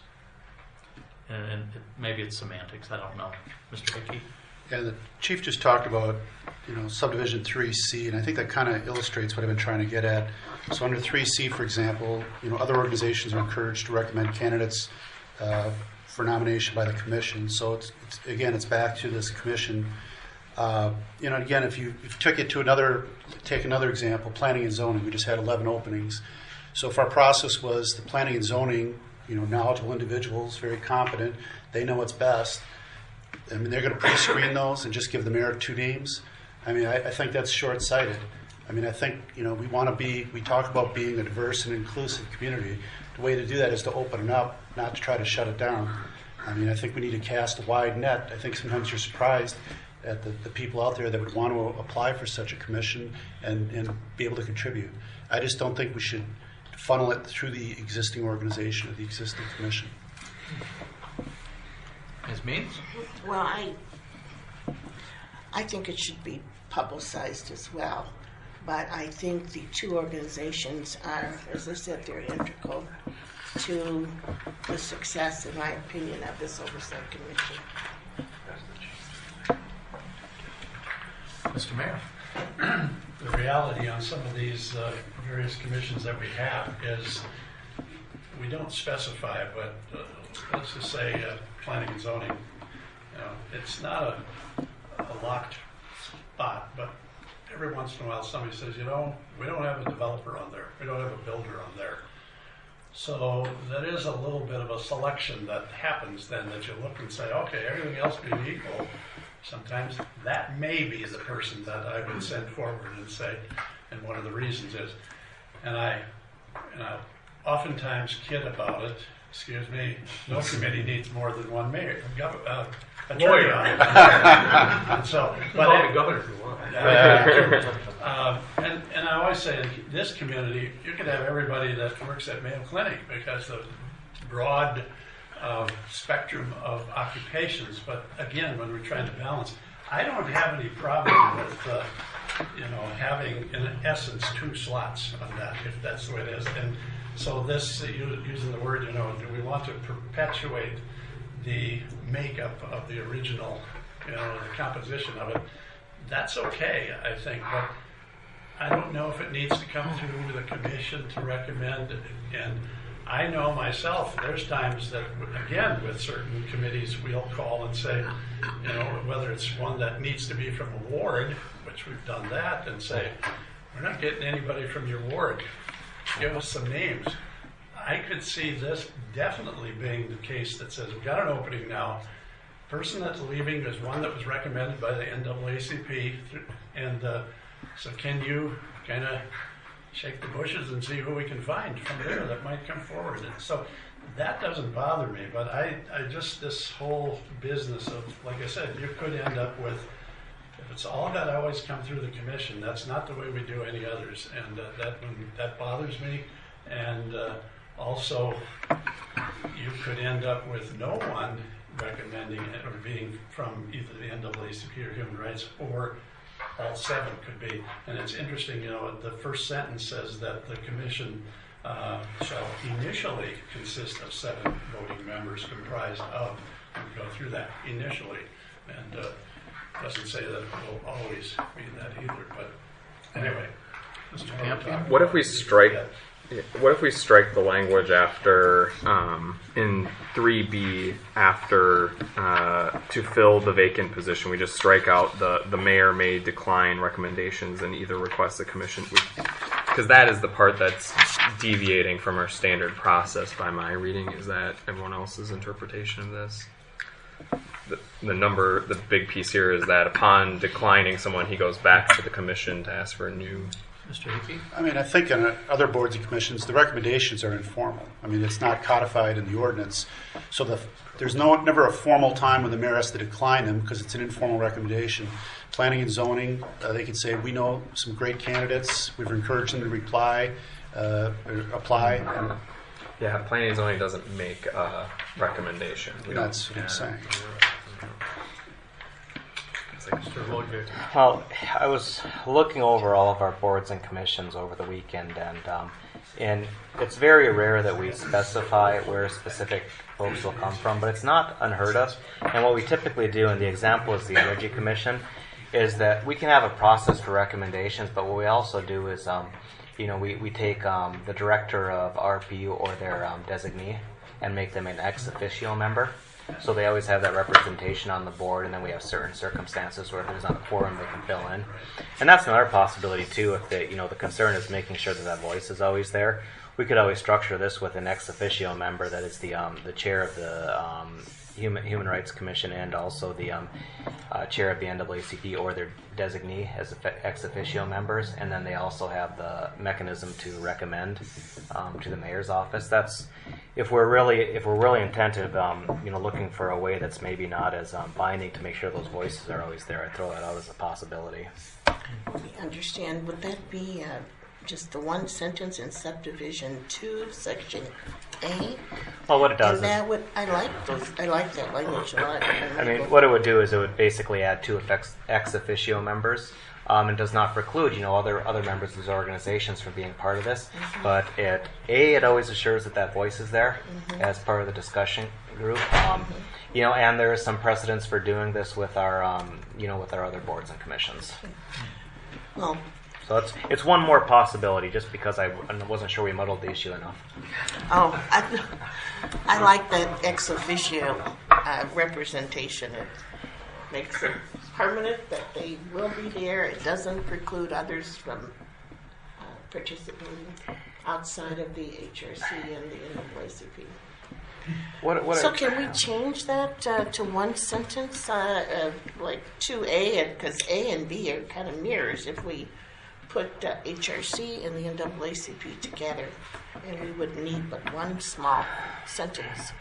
And, and it, maybe it's semantics, I don't know. Mister Hickey? Yeah, the chief just talked about, you know, subdivision three C, and I think that kind of illustrates what I've been trying to get at. So under three C, for example, you know, other organizations are encouraged to recommend candidates uh, for nomination by the commission. So it's, it's again, it's back to this commission. Uh, you know, again, if you, if you took it to another, take another example, planning and zoning, we just had eleven openings. So if our process was the planning and zoning, you know, knowledgeable individuals, very competent, they know what's best. I mean, they're going to pre-screen those and just give the mayor two names. I mean, I, I think that's short-sighted. I mean, I think, you know, we want to be, we talk about being a diverse and inclusive community. The way to do that is to open it up, not to try to shut it down. I mean, I think we need to cast a wide net. I think sometimes you're surprised at the, the people out there that would want to apply for such a commission and, and be able to contribute. I just don't think we should funnel it through the existing organization or the existing commission. Miz Means? Well, I, I think it should be publicized as well. But I think the two organizations are, as I said, they're integral to the success, in my opinion, of this oversight commission. Mister Mayor? The reality on some of these uh, various commissions that we have is we don't specify, but uh, let's just say uh, planning and zoning. You know, it's not a, a locked spot, but every once in a while somebody says, you know, we don't have a developer on there. We don't have a builder on there. So that is a little bit of a selection that happens then, that you look and say, okay, everything else being equal, sometimes that may be the person that I would send forward and say, and one of the reasons is, and I, and I oftentimes kid about it, excuse me, no committee needs more than one mayor, gov- uh, attorney on it. And so, but Call it- the governor if you want. um, and, and I always say in this community, you could have everybody that works at Mayo Clinic because of broad uh, spectrum of occupations. But again, when we're trying to balance, I don't have any problem with, uh, you know, having in essence two slots on that, if that's the way it is. And so this, uh, using the word, you know, do we want to perpetuate the makeup of the original, you know, the composition of it? That's okay, I think, but I don't know if it needs to come through the commission to recommend. And I know myself, there's times that, again, with certain committees, we'll call and say, you know, whether it's one that needs to be from a ward, which we've done that, and say, we're not getting anybody from your ward. Give us some names. I could see this definitely being the case that says, we've got an opening now. Person that's leaving is one that was recommended by the N double A C P, and uh, so can you kind of shake the bushes and see who we can find from there that might come forward? And so that doesn't bother me, but I, I just, this whole business of, like I said, you could end up with, if it's all got to always come through the commission, that's not the way we do any others, and uh, that that bothers me. And uh, also, you could end up with no one recommending it or being from either the N double A C P or Human Rights, or all seven could be. And it's interesting, you know, the first sentence says that the commission uh, shall initially consist of seven voting members comprised of, and we go through that initially, and uh, doesn't say that it will always be that either. But anyway, Mister Campion. What if we strike? What if we strike the language after um, in three B after uh, to fill the vacant position? We just strike out the the mayor may decline recommendations and either request the commission, because that is the part that's deviating from our standard process. By my reading, is that everyone else's interpretation of this? The, the number, the big piece here is that upon declining someone, he goes back to the commission to ask for a new. Mister Hickey? I mean, I think in other boards and commissions, the recommendations are informal. I mean, it's not codified in the ordinance. So the, there's no never a formal time when the mayor has to decline them because it's an informal recommendation. Planning and zoning, uh, they can say, we know some great candidates. We've encouraged them to reply, uh, or apply. And yeah, planning and zoning doesn't make a recommendation. We that's what I'm saying. Mister Wojcik. Well, I was looking over all of our boards and commissions over the weekend, and um, and it's very rare that we specify where specific folks will come from, but it's not unheard of. And what we typically do, and the example is the Energy Commission, is that we can have a process for recommendations, but what we also do is, um, you know, we, we take um, the director of R P U or their um, designee and make them an ex officio member. So they always have that representation on the board, and then we have certain circumstances where if there's not a quorum, they can fill in. And that's another possibility too. If the you know the concern is making sure that that voice is always there, we could always structure this with an ex officio member that is the um, the chair of the um, Human Human Rights Commission and also the um, uh, chair of the N double A C P or their designee as ex officio members, and then they also have the mechanism to recommend um, to the mayor's office. That's if we're really if we're really intentive, um, you know, looking for a way that's maybe not as um, binding to make sure those voices are always there. I throw that out as a possibility. We understand. Would that be uh, just the one sentence in subdivision two, section A? Well, what it does and that is, would I like those, I like that language a lot. I mean, what it would do is it would basically add two ex, ex officio members, um, and does not preclude, you know, other other members of these organizations from being part of this. Mm-hmm. But it a it always assures that that voice is there Mhm. as part of the discussion group. Um, you know, and there is some precedence for doing this with our, um, you know, with our other boards and commissions. Well, So it's it's one more possibility, just because I, I wasn't sure we muddled the issue enough. oh, I, I like that ex officio uh, representation. It makes it permanent that they will be there. It doesn't preclude others from uh, participating outside of the H R C and the N double A C P. What, what So are, can we change that uh, to one sentence, uh, uh, like two A, because A and B are kind of mirrors if we put uh, H R C and the N double A C P together, and we would need but one small sentence.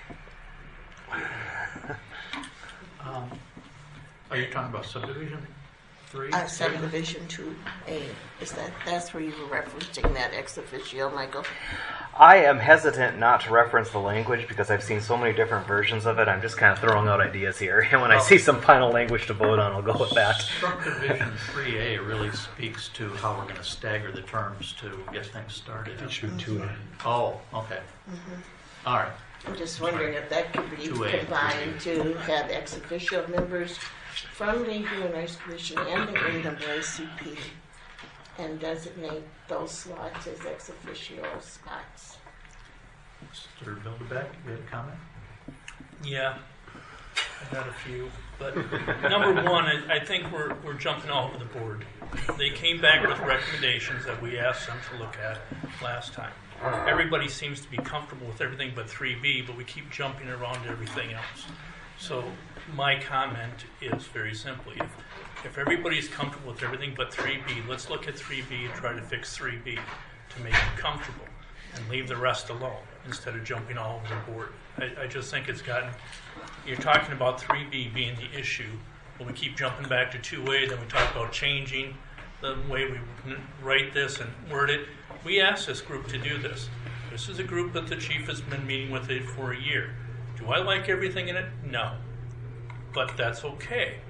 Um, are you talking about subdivision three? Uh, subdivision two A, is that, that's where you were referencing that ex officio, Michael? I am hesitant not to reference the language because I've seen so many different versions of it. I'm just kind of throwing out ideas here. And when I see some final language to vote on, I'll go with that. Subdivision three A really speaks to how we're going to stagger the terms to get things started. Issue two A. Oh, okay. Mhm. All right. I'm just wondering if that could be two A. combined to have ex officio members from the Human Rights Commission and the N double A C P and designate those slots as ex officio spots. Mister Bilderbeck, you had a comment? Yeah, I got a few. But number one, I, I think we're, we're jumping all over the board. They came back with recommendations that we asked them to look at last time. Everybody seems to be comfortable with everything but three B, but we keep jumping around to everything else. So my comment is very simply, if, if everybody's comfortable with everything but three B, let's look at three B and try to fix three B to make it comfortable and leave the rest alone instead of jumping all over the board. I, I just think it's gotten, you're talking about three B being the issue, but we keep jumping back to two A, then we talk about changing the way we write this and word it. We asked this group to do this. This is a group that the chief has been meeting with it for a year. Do I like everything in it? No. But that's okay.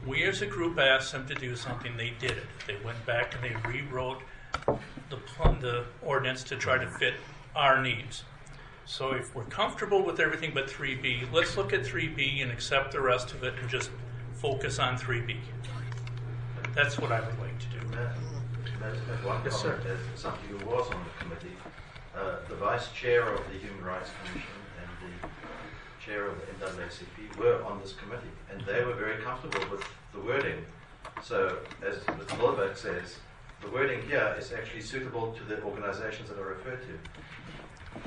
We as a group asked them to do something, they did it. They went back and they rewrote the, pl- the ordinance to try to fit our needs. So if we're comfortable with everything but three B, let's look at three B and accept the rest of it and just focus on three B. That's what I would like to do. That's one Yes, sir. comment as somebody who was on the committee. Uh, the vice chair of the Human Rights Commission and the chair of the N double A C P were on this committee, and they were very comfortable with the wording. So, as Mister Milberg says, the wording here is actually suitable to the organizations that are referred to.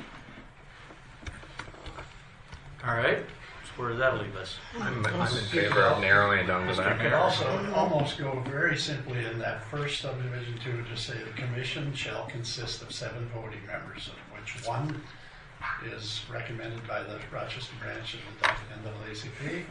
All right. So where does that leave us? I'm, I'm in favor of narrowing it down to You that. could also almost go very simply in that first subdivision two to say the commission shall consist of seven voting members, of which one is recommended by the Rochester branch of the N double A C P,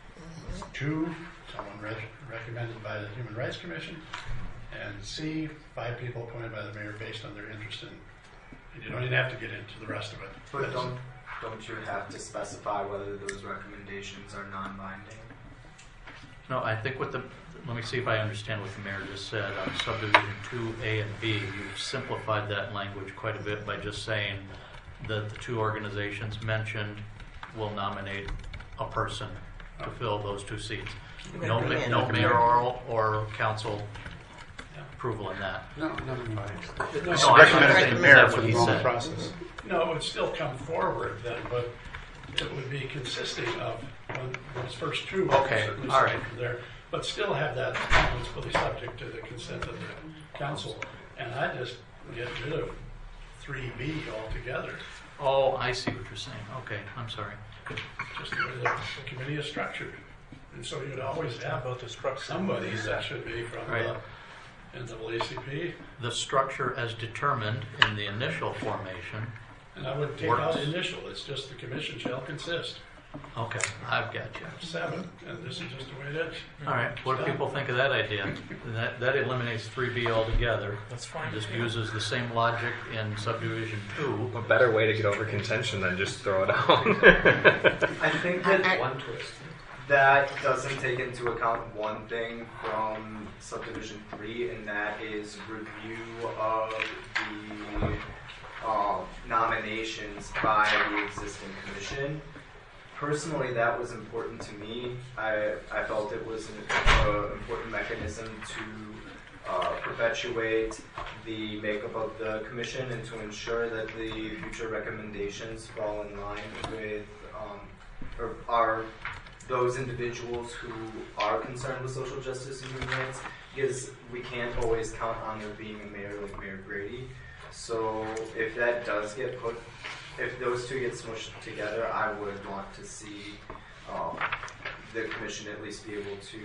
two, someone re- recommended by the Human Rights Commission, and C, five people appointed by the mayor based on their interest in. And you don't even have to get into the rest of it. But don't don't you have to specify whether those recommendations are non-binding? No, I think what the, let me see if I understand what the mayor just said. On subdivision two A and B, you've simplified that language quite a bit by just saying that the two organizations mentioned will nominate a person to fill those two seats. No, ma- no mayoral or council approval in that. No, no, no. No, It's I recommended understand to the that mayor what for the he normal said. process. No, it would still come forward then, but it would be consisting of when those first two. would Okay, certainly all start right. from there, but still have that it's fully subject to the consent of the council. And I just get rid of three B altogether. Oh, I see what you're saying. Okay, I'm sorry. Just the way the the committee is structured. And so you'd always have about the structure. somebody that should be from Right. the N double A C P. The structure as determined in the initial formation. And I would take works. out initial, it's just the commission shall consist Okay, I've got you. of seven, and this is just the way it is. All right, what do It's people done. think of that idea? That, that eliminates three B altogether. That's fine. Just uses the same logic in subdivision two. A better way to get over contention than just throw it out. I think that I- one twist. That doesn't take into account one thing from subdivision three, and that is review of the uh, nominations by the existing commission. Personally, that was important to me. I, I felt it was an uh, important mechanism to uh, perpetuate the makeup of the commission and to ensure that the future recommendations fall in line with um, or are those individuals who are concerned with social justice and human rights, because we can't always count on there being a mayor like Mayor Grady. So if that does get put, if those two get smushed together, I would want to see um, the commission at least be able to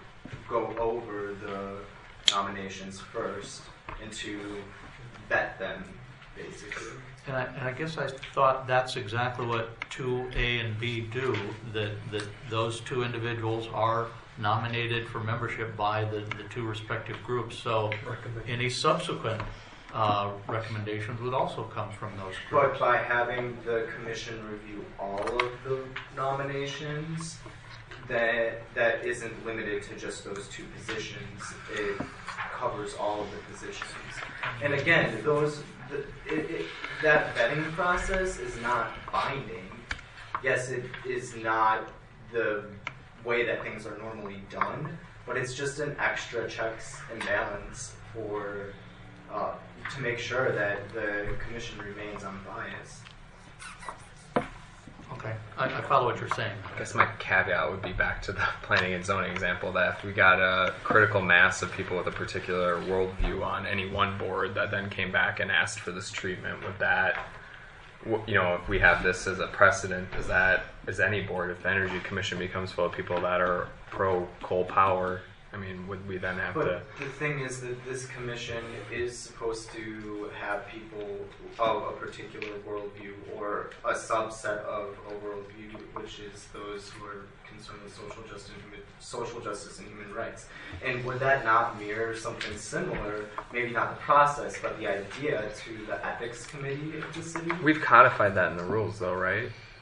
go over the nominations first and to vet them, basically. And I, and I guess I thought that's exactly what two A and B do, that, that those two individuals are nominated for membership by the, the two respective groups. So any subsequent uh, recommendations would also come from those groups. But by having the commission review all of the nominations, that that isn't limited to just those two positions. It covers all of the positions. And again, those the, it, it, that vetting process is not binding. Yes, it is not the way that things are normally done, but it's just an extra checks and balance for uh, to make sure that the commission remains unbiased. Okay, I, I follow what you're saying. I guess my caveat would be back to the planning and zoning example, that if we got a critical mass of people with a particular worldview on any one board that then came back and asked for this treatment, would that, w- you know, if we have this as a precedent, is that, is any board, if the Energy Commission becomes full of people that are pro coal power, I mean, would we then have but to... the thing is that this commission is supposed to have people of a particular worldview or a subset of a worldview, which is those who are concerned with social justice, social justice and human rights. And would that not mirror something similar, maybe not the process, but the idea to the ethics committee of the city? We've codified that in the rules, though, right?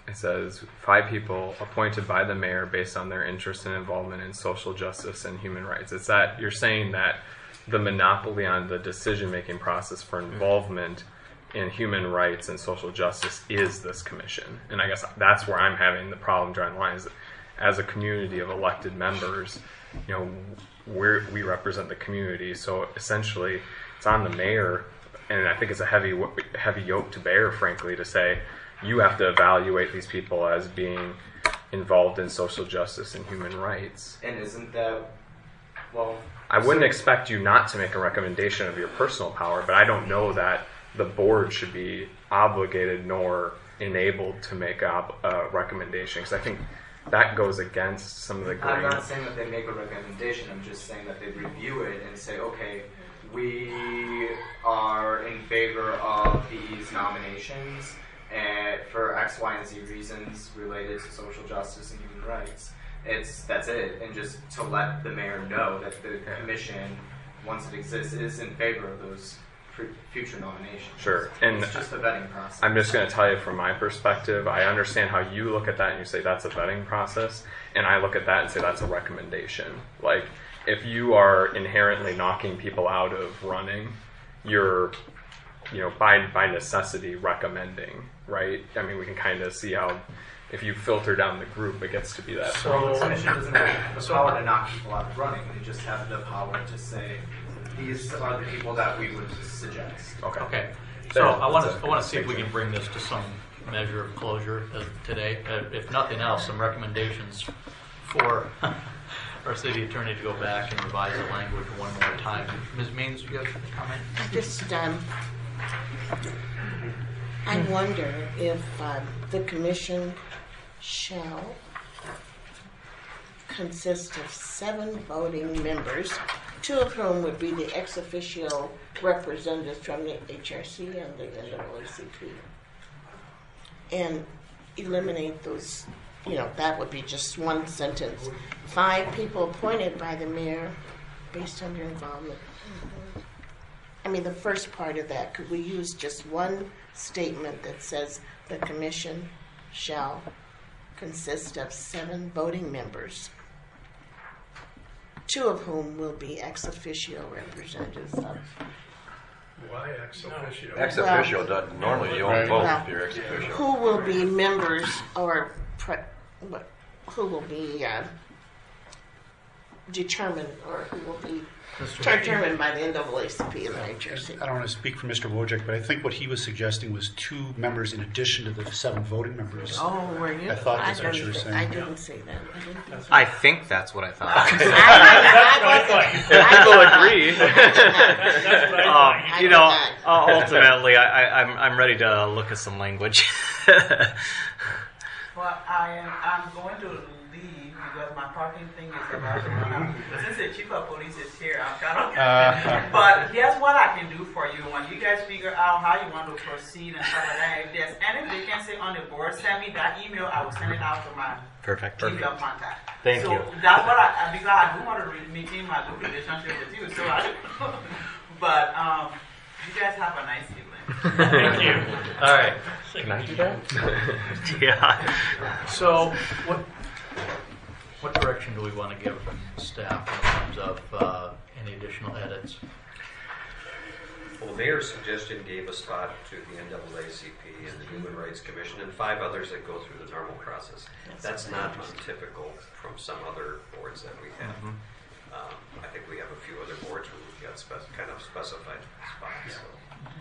it says five people appointed by the mayor based on their interest and involvement in social justice and human rights. It's that you're saying that the monopoly on the decision-making process for involvement in human rights and social justice is this commission. And I guess that's where I'm having the problem drawing the line is that as a community of elected members, you know, we're, we represent the community. So essentially it's on the mayor, and I think it's a heavy, heavy yoke to bear, frankly, to say you have to evaluate these people as being involved in social justice and human rights. And isn't that, well... I wouldn't expect you not to make a recommendation of your personal power, but I don't know that the board should be obligated nor enabled to make a uh, recommendation, because I think that goes against some of the grain. I'm not saying that they make a recommendation, I'm just saying that they review it and say, okay, we are in favor of these nominations and for X, Y, and Z reasons related to social justice and human rights. It's that's it, and just to let the mayor know that the commission, once it exists, is in favor of those future nominations. Sure, and it's just a vetting process. I'm just going to tell you from my perspective, I understand how you look at that and you say that's a vetting process, and I look at that and say that's a recommendation. Like, if you are inherently knocking people out of running, you're, you know, by by necessity recommending, right? I mean, we can kind of see how, if you filter down the group, it gets to be that. So the commission doesn't have the power to knock people out of running. They just have the power to say, these are the people that we would suggest. Okay. Okay. So I want to I want to see if we can bring this to some measure of closure uh, today. Uh, if nothing else, some recommendations for our city attorney to go back and revise the language one more time. Miz Means, you have a comment? Just, um, I wonder if uh, the commission shall consist of seven voting members, two of whom would be the ex officio representatives from the H R C and the N double A C P, and eliminate those, you know, that would be just one sentence. Five people appointed by the mayor based on their involvement. Mm-hmm. I mean, the first part of that, could we use just one statement that says the commission shall consist of seven voting members, two of whom will be ex officio representatives of. Why ex officio? Ex officio, Well, doesn't- normally you don't Right. vote Well, if you're ex officio. Who will be members or pre- what- who will be uh, determined or who will be determined by the N double A C P and the H R C? I don't want to speak for Mister Wojcik, but I think what he was suggesting was two members in addition to the seven voting members. Oh, were you? I thought that's what didn't you were say- saying. I didn't say that. I didn't think so. I think that's what I thought. I People agree. That's what I um, thought. you I know, did uh, ultimately, I, I, I'm I'm ready to look at some language. Well, I am, I'm going to leave because my parking thing is about to run out. Since the chief of police is here, I'm kind of, Uh. but here's what I can do for you. When you guys figure out how you want to proceed and stuff like that, if there's any vacancy on the board, send me that email. I will send it out to my Perfect. email contact. Thank so you. that's what I, because I do want to re- maintain my good relationship with you. So I, but um, you guys have a nice evening. Thank you. All right. Can I do that? Yeah. So, what what direction do we want to give staff in terms of uh, any additional edits? Well, the mayor's suggestion gave a spot to the N double A C P and the Human Rights Commission and five others that go through the normal process. That's not untypical from some other boards that we have. Mm-hmm. Um, I think we have a few other boards where we've got spec- kind of specified spots. So.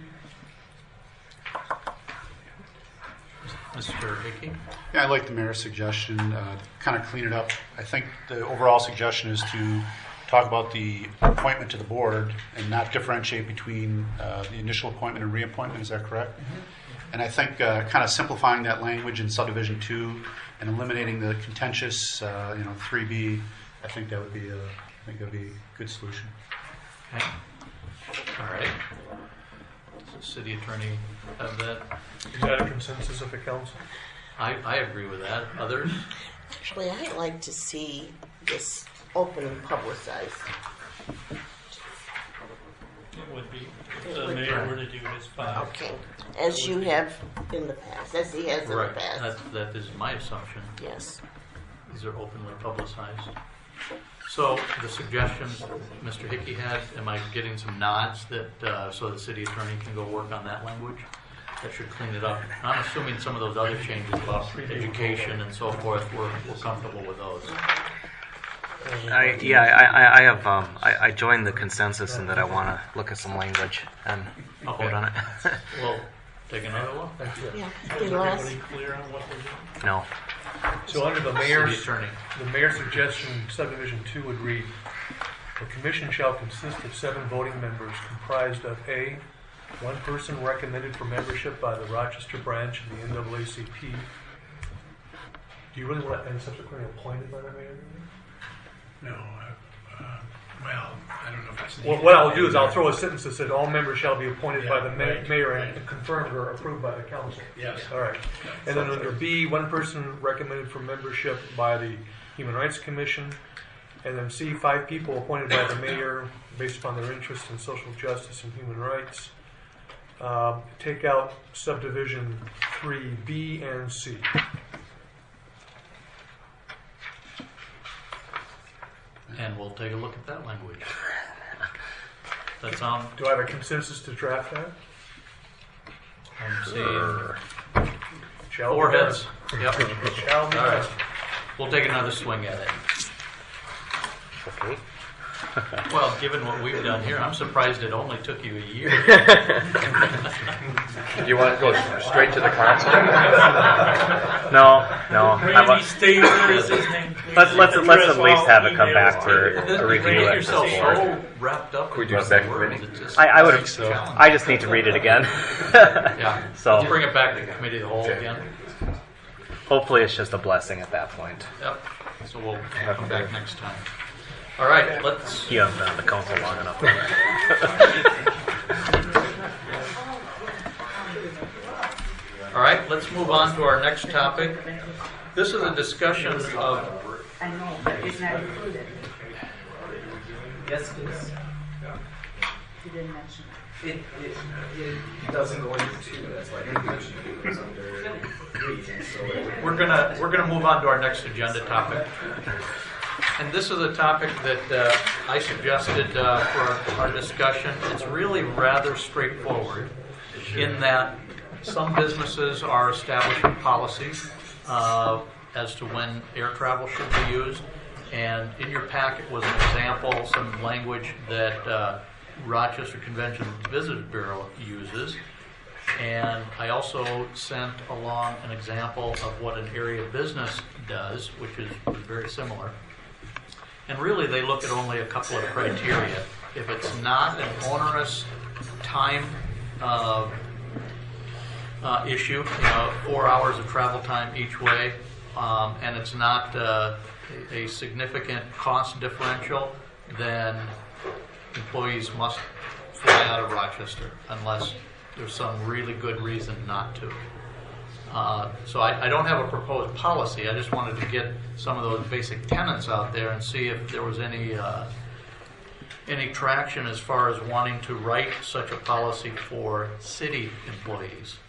Mister Hickey? Yeah, I like the mayor's suggestion, uh, kind of clean it up. I think the overall suggestion is to talk about the appointment to the board and not differentiate between uh, the initial appointment and reappointment. Is that correct? Mm-hmm. And I think uh, kind of simplifying that language in subdivision two and eliminating the contentious, uh, you know, three B. I think that would be a, I think that would be a good solution. Okay. All right. Does the city attorney have that? Is that a consensus of the council? I, I agree with that. Others? Actually, I'd like to see this open and publicized. It would be. the mayor were to do his five. Okay, as you have in the past, as he has in Right. the past. That, that is my assumption. Yes. These are openly publicized. So the suggestions Mister Hickey had, am I getting some nods that, uh, so the city attorney can go work on that language? That should clean it up. I'm assuming some of those other changes about education and so forth, we're, we're comfortable with those. I, yeah, I, I, I have. Um, I, I joined the consensus in that I want to look at some language and Okay. vote on it. We'll take another look. Yeah. Is everybody clear on what we're doing? No. So under the City mayor's, attorney. the mayor's suggestion, subdivision two would read, the commission shall consist of seven voting members comprised of A, one person recommended for membership by the Rochester branch of the N double A C P. Do you really want and subsequently appointed by the mayor? No, uh, uh, well, I don't know if that's. Well, what I'll do is I'll throw a sentence that says all members shall be appointed Yeah, by the ma- right, mayor right. and confirmed or approved by the council. Yes. All right. And then under B, one person recommended for membership by the Human Rights Commission. And then C, five people appointed by the mayor based upon their interest in social justice and human rights. Um, take out subdivision three, B and C. And we'll take a look at that language. That sound? Do I have a consensus to draft that? I'm seeing Shall four be done. heads. Yep. Shall be All right. done. We'll take another swing at it. Okay. Well, given what we've done here, I'm surprised it only took you a year. Do you want to go straight to the council? No, no. I Randy wa- Staver is his name. Let's let's let's at least have it come Emails back for to- a review You at yourself the so board. wrapped up Could we in do a the second words, reading? it just- I, I would Thanks, have. so. I just need to read it again. Yeah. So Let's bring it back to committee of the whole again. hopefully it's just a blessing at that point. Yep. So we'll come back next time. All right. Let's. You haven't been on the council long enough. All right. Let's move on to our next topic. This is a discussion of. I know, but it's not included. Yes, please. You didn't mention it. It, it, it doesn't go into two, that's why I mentioned it was under three, so it- We're gonna we're gonna move on to our next agenda topic, and this is a topic that uh, I suggested uh, for our discussion. It's really rather straightforward, in that some businesses are establishing policies uh, as to when air travel should be used, and in your packet was an example, some language that uh, Rochester Convention Visitors Bureau uses. And I also sent along an example of what an area business does, which is very similar. And really, they look at only a couple of criteria. If it's not an onerous time uh, uh, issue, you know, four hours of travel time each way, um, and it's not uh, a, a significant cost differential, then employees must fly out of Rochester unless there's some really good reason not to. Uh, so I, I don't have a proposed policy. I just wanted to get some of those basic tenets out there and see if there was any uh, any traction as far as wanting to write such a policy for city employees.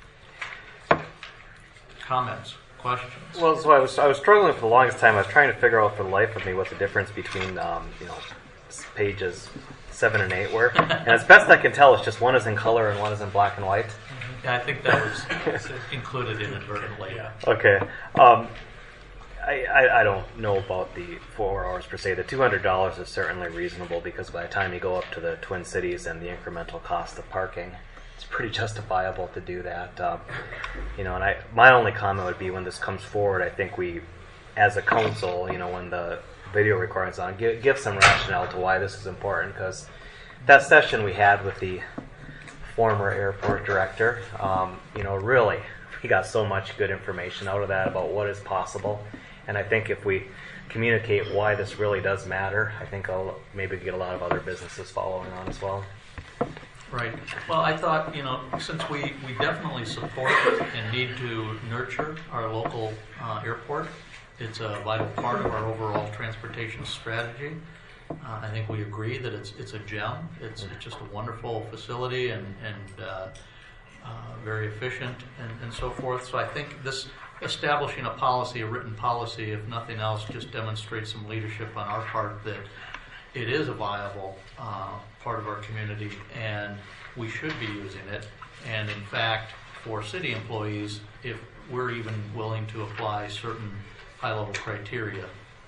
Comments, questions? Well, so I was I was struggling for the longest time. I was trying to figure out for the life of me what the difference between um, you know s- pages seven and eight were, and as best I can tell, it's just one is in color and one is in black and white. Yeah, I think that was included inadvertently. Yeah. Okay. Um, I, I I don't know about the four hours per se. The two hundred dollars is certainly reasonable because by the time you go up to the Twin Cities and the incremental cost of parking, it's pretty justifiable to do that. Um, you know, and I my only comment would be when this comes forward, I think we, as a council, you know, when the video recording's on, give, give some rationale to why this is important, because that session we had with the former airport director, um, you know, really, we got so much good information out of that about what is possible. And I think if we communicate why this really does matter, I think I'll maybe get a lot of other businesses following on as well. Right. Well, I thought, you know, since we, we definitely support and need to nurture our local uh, airport, it's a vital part of our overall transportation strategy. Uh, I think we agree that it's it's a gem. It's, it's just a wonderful facility and and uh, uh, very efficient and, and so forth. So I think this establishing a policy, a written policy, if nothing else, just demonstrates some leadership on our part that it is a viable uh, part of our community and we should be using it. And in fact, for city employees, if we're even willing to apply certain high-level criteria.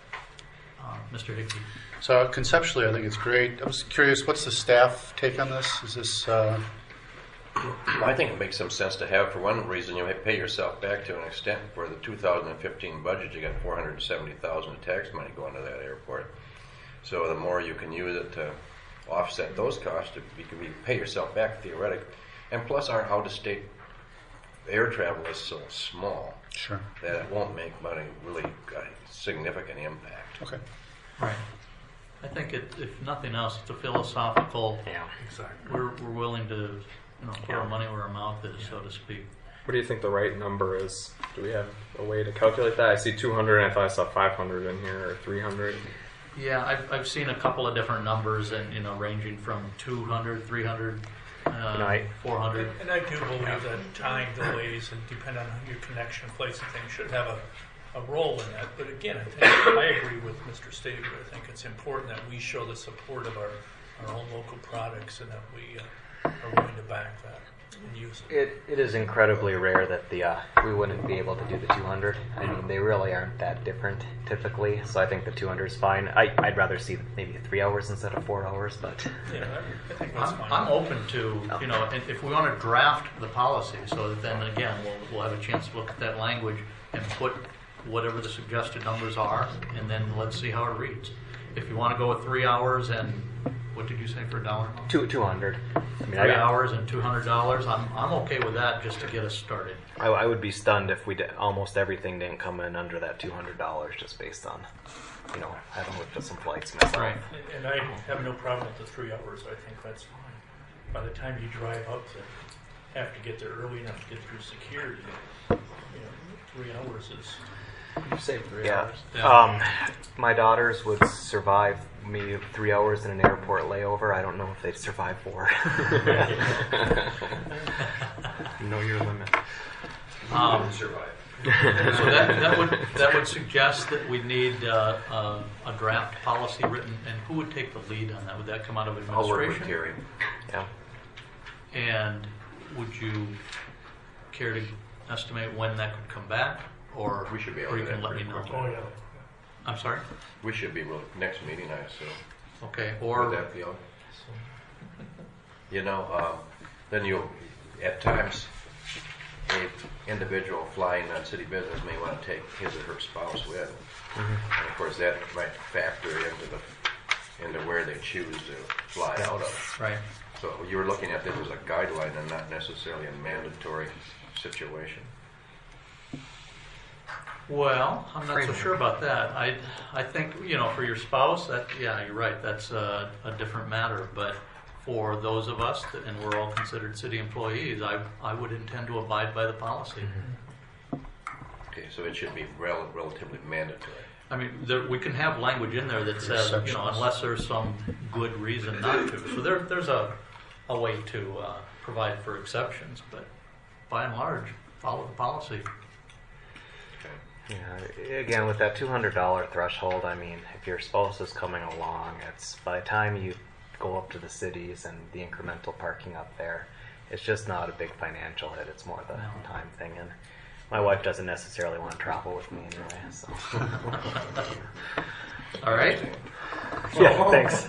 Uh, Mister Hickey. So conceptually, I think it's great. I was curious, what's the staff take on this? Is this? Uh... Well, I think it makes some sense to have. For one reason, you pay yourself back to an extent. For the two thousand fifteen budget, you got four hundred seventy thousand dollars of tax money going to that airport. So the more you can use it to offset those costs, you can pay yourself back theoretically. And plus, our out-of-state air travel is so small sure. that it won't make money really a significant impact. Okay. Right. I think it, if nothing else, it's a philosophical. Yeah, exactly. We're we're willing to, you know, put yeah. our money where our mouth is, so to speak. What do you think the right number is? Do we have a way to calculate that? I see two hundred, and I thought I saw five hundred in here, or three hundred. Yeah, I've I've seen a couple of different numbers, and you know, ranging from two hundred, three hundred, uh, Night. four hundred. And I do believe that time delays and depending on your connection place and things should have a, a role in that. But again, I think I agree with Mister Staver. I think it's important that we show the support of our, our own local products and that we uh, are willing to back that and use it. It, it is incredibly rare that the uh, we wouldn't be able to do the two hundred. I mean, they really aren't that different typically, so I think the two hundred is fine. I, I'd rather see maybe three hours instead of four hours, but Yeah, I think that's I'm, fine. I'm open to, you know, if if we want to draft the policy, so that then again, we'll, we'll have a chance to look at that language and put whatever the suggested numbers are, and then let's see how it reads. If you want to go with three hours and, what did you say for a dollar amount? two two hundred. I mean, Three I, hours and two hundred dollars, I'm, I'm okay with that just to get us started. I, I would be stunned if we did, almost everything didn't come in under that two hundred dollars just based on, you know, having looked at some flights myself. Right. And I have no problem with the three hours. I think that's fine. By the time you drive up to have to get there early enough to get through security, you know, three hours is. You say three Yeah. hours. Um, my daughters would survive me three hours in an airport layover. I don't know if they'd survive four. Know your limit. Um, survive. So that, that would that would suggest that we need uh, uh, a draft policy written, and who would take the lead on that? Would that come out of I'll work administration? with Terry. Yeah. And would you care to estimate when that could come back, or We should be able or to you do can that let me pretty know? quickly. Oh, yeah. I'm sorry. We should be able, next meeting, I assume. Okay. Would Or that be all? You know, um, then you, at times, a individual flying on city business may want to take his or her spouse with. Mm-hmm. And of course, that might factor into the, into where they choose to fly Yeah. out of. right. So you were looking at this as a guideline and not necessarily a mandatory situation. Well, I'm not so Framework. sure about that. I I think, you know, for your spouse, that yeah, you're right. That's a, a different matter. But for those of us, that, and we're all considered city employees, I I would intend to abide by the policy. Okay, so it should be rel- relatively mandatory. I mean, there, we can have language in there that says, you know, unless there's some good reason not to. So there, there's a, a way to uh, provide for exceptions, but by and large, follow the policy. Yeah, again, with that two hundred dollars threshold, I mean, if your spouse is coming along, it's by the time you go up to the cities and the incremental parking up there, it's just not a big financial hit. It's more the No. time thing. And my wife doesn't necessarily want to travel with me anyway, so. All right. Yeah, thanks.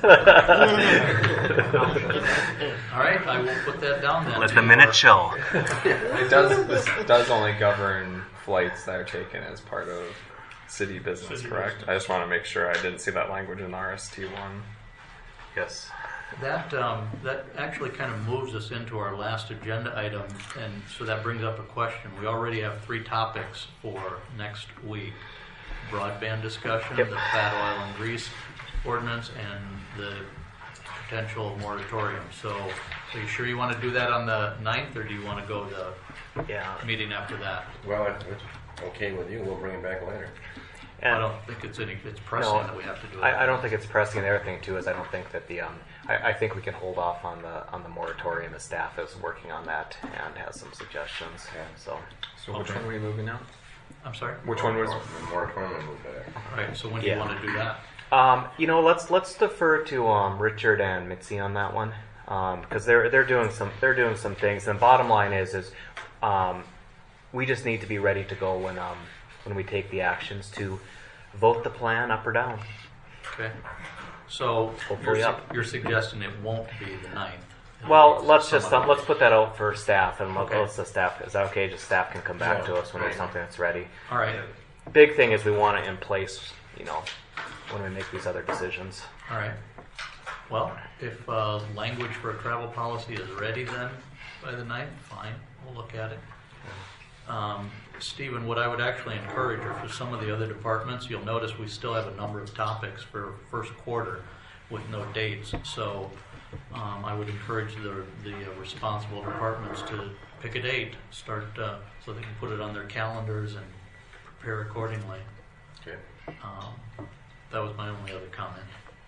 All right, I will put that down then. Let the minute show. It does. This does only govern flights that are taken as part of city business, City correct? business. I just want to make sure I didn't see that language in R S T one. Yes. That um, that actually kind of moves us into our last agenda item, and so that brings up a question. We already have three topics for next week: broadband discussion, Yep. the fat oil and grease ordinance, and the potential moratorium. So, are you sure you want to do that on the ninth, or do you want to go the Yeah. meeting after that? Well, if it's okay with you, we'll bring it back later. And I don't think it's any, it's pressing No, that we have to do it. I, I don't think it's pressing. The other thing too is I don't think that the um, I, I think we can hold off on the on the moratorium. The staff is working on that and has some suggestions. So, So which Okay. one are we moving now? I'm sorry? Which one was? Moratorium and move back. All right, so when do you Yeah. want to do that? Um, you know, let's let's defer to um, Richard and Mitzi on that one because they're they're doing some they're doing some things. And bottom line is is um, we just need to be ready to go when um, when we take the actions to vote the plan up or down. Okay. So Hopefully you're, su- up. you're suggesting it won't be the ninth. It'll Well, be let's some just other um, let's day. put that out for staff and let, Okay. let's the staff. Is that okay? Just staff can come back Yeah. to us when there's something that's ready. All right. Big thing is we want it in place. You know, when we make these other decisions. All right. Well, if uh, language for a travel policy is ready then by the ninth, fine, we'll look at it. Um, Stephen, what I would actually encourage are for some of the other departments, you'll notice we still have a number of topics for first quarter with no dates. So um, I would encourage the, the uh, responsible departments to pick a date, start uh, so they can put it on their calendars and prepare accordingly. Okay. Um, that was my only other comment.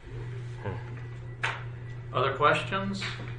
Other questions?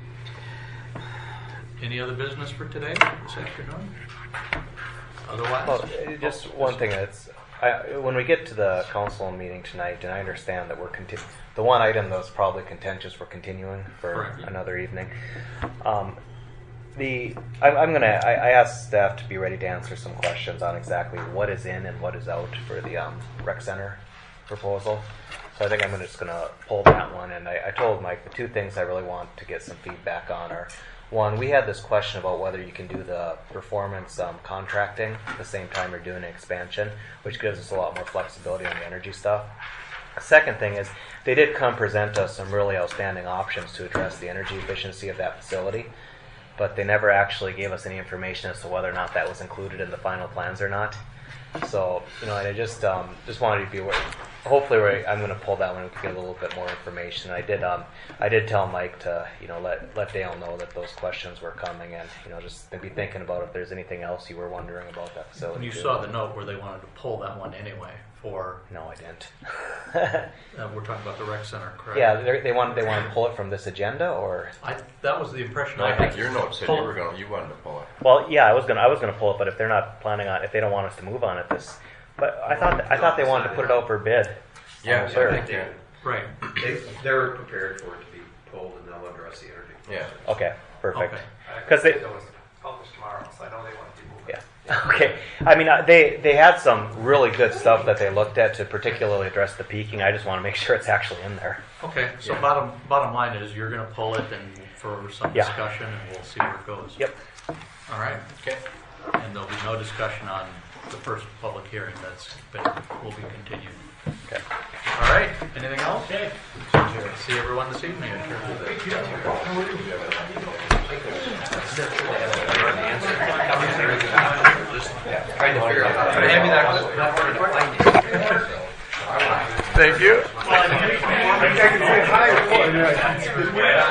Any other business for today, this afternoon? Otherwise? Well, uh, just one thing that's I, when we get to the council meeting tonight, and I understand that we're conti- the one item that's probably contentious, we're continuing for Correct. another evening. Um, the I'm, I'm gonna I, I asked staff to be ready to answer some questions on exactly what is in and what is out for the um, rec center proposal. So I think I'm just gonna pull that one, and I, I told Mike the two things I really want to get some feedback on are. One, we had this question about whether you can do the performance um, contracting at the same time you're doing an expansion, which gives us a lot more flexibility on the energy stuff. The second thing is they did come present us some really outstanding options to address the energy efficiency of that facility, but they never actually gave us any information as to whether or not that was included in the final plans or not. So, you know, and I just um, just wanted to be aware. Hopefully, we're, I'm going to pull that one and get a little bit more information. I did um, I did tell Mike to you know let let Dale know that those questions were coming, and you know just be thinking about if there's anything else you were wondering about that facility. When you too. saw the note where they wanted to pull that one anyway for. No, I didn't. uh, we're talking about the rec center, correct? Yeah, they they wanted they wanted to pull it from this agenda, or I that was the impression No, I I think had. your note said Pull- you were going, you wanted to pull it. well, yeah, I was gonna I was gonna pull it, but if they're not planning on if they don't want us to move on it this, but I thought I thought they wanted to put it out for bid. Yeah, Sure. I think they, Right. They, they're prepared for it to be pulled, and they'll address the energy. yeah. Okay, perfect. Okay. Because they. It was published tomorrow, so I know they want to move it. Yeah. Okay. I mean, uh, they they had some really good stuff that they looked at to particularly address the peaking. I just want to make sure it's actually in there. Okay, so bottom bottom line is you're going to pull it and for some Yeah. discussion, and we'll see where it goes. Yep. All right. Okay. And there'll be no discussion on the first public hearing. That's been, will be continued. Okay. All right. Anything else? Okay. See everyone this evening. Trying to figure out how to hand me that. Thank you. I can say hi.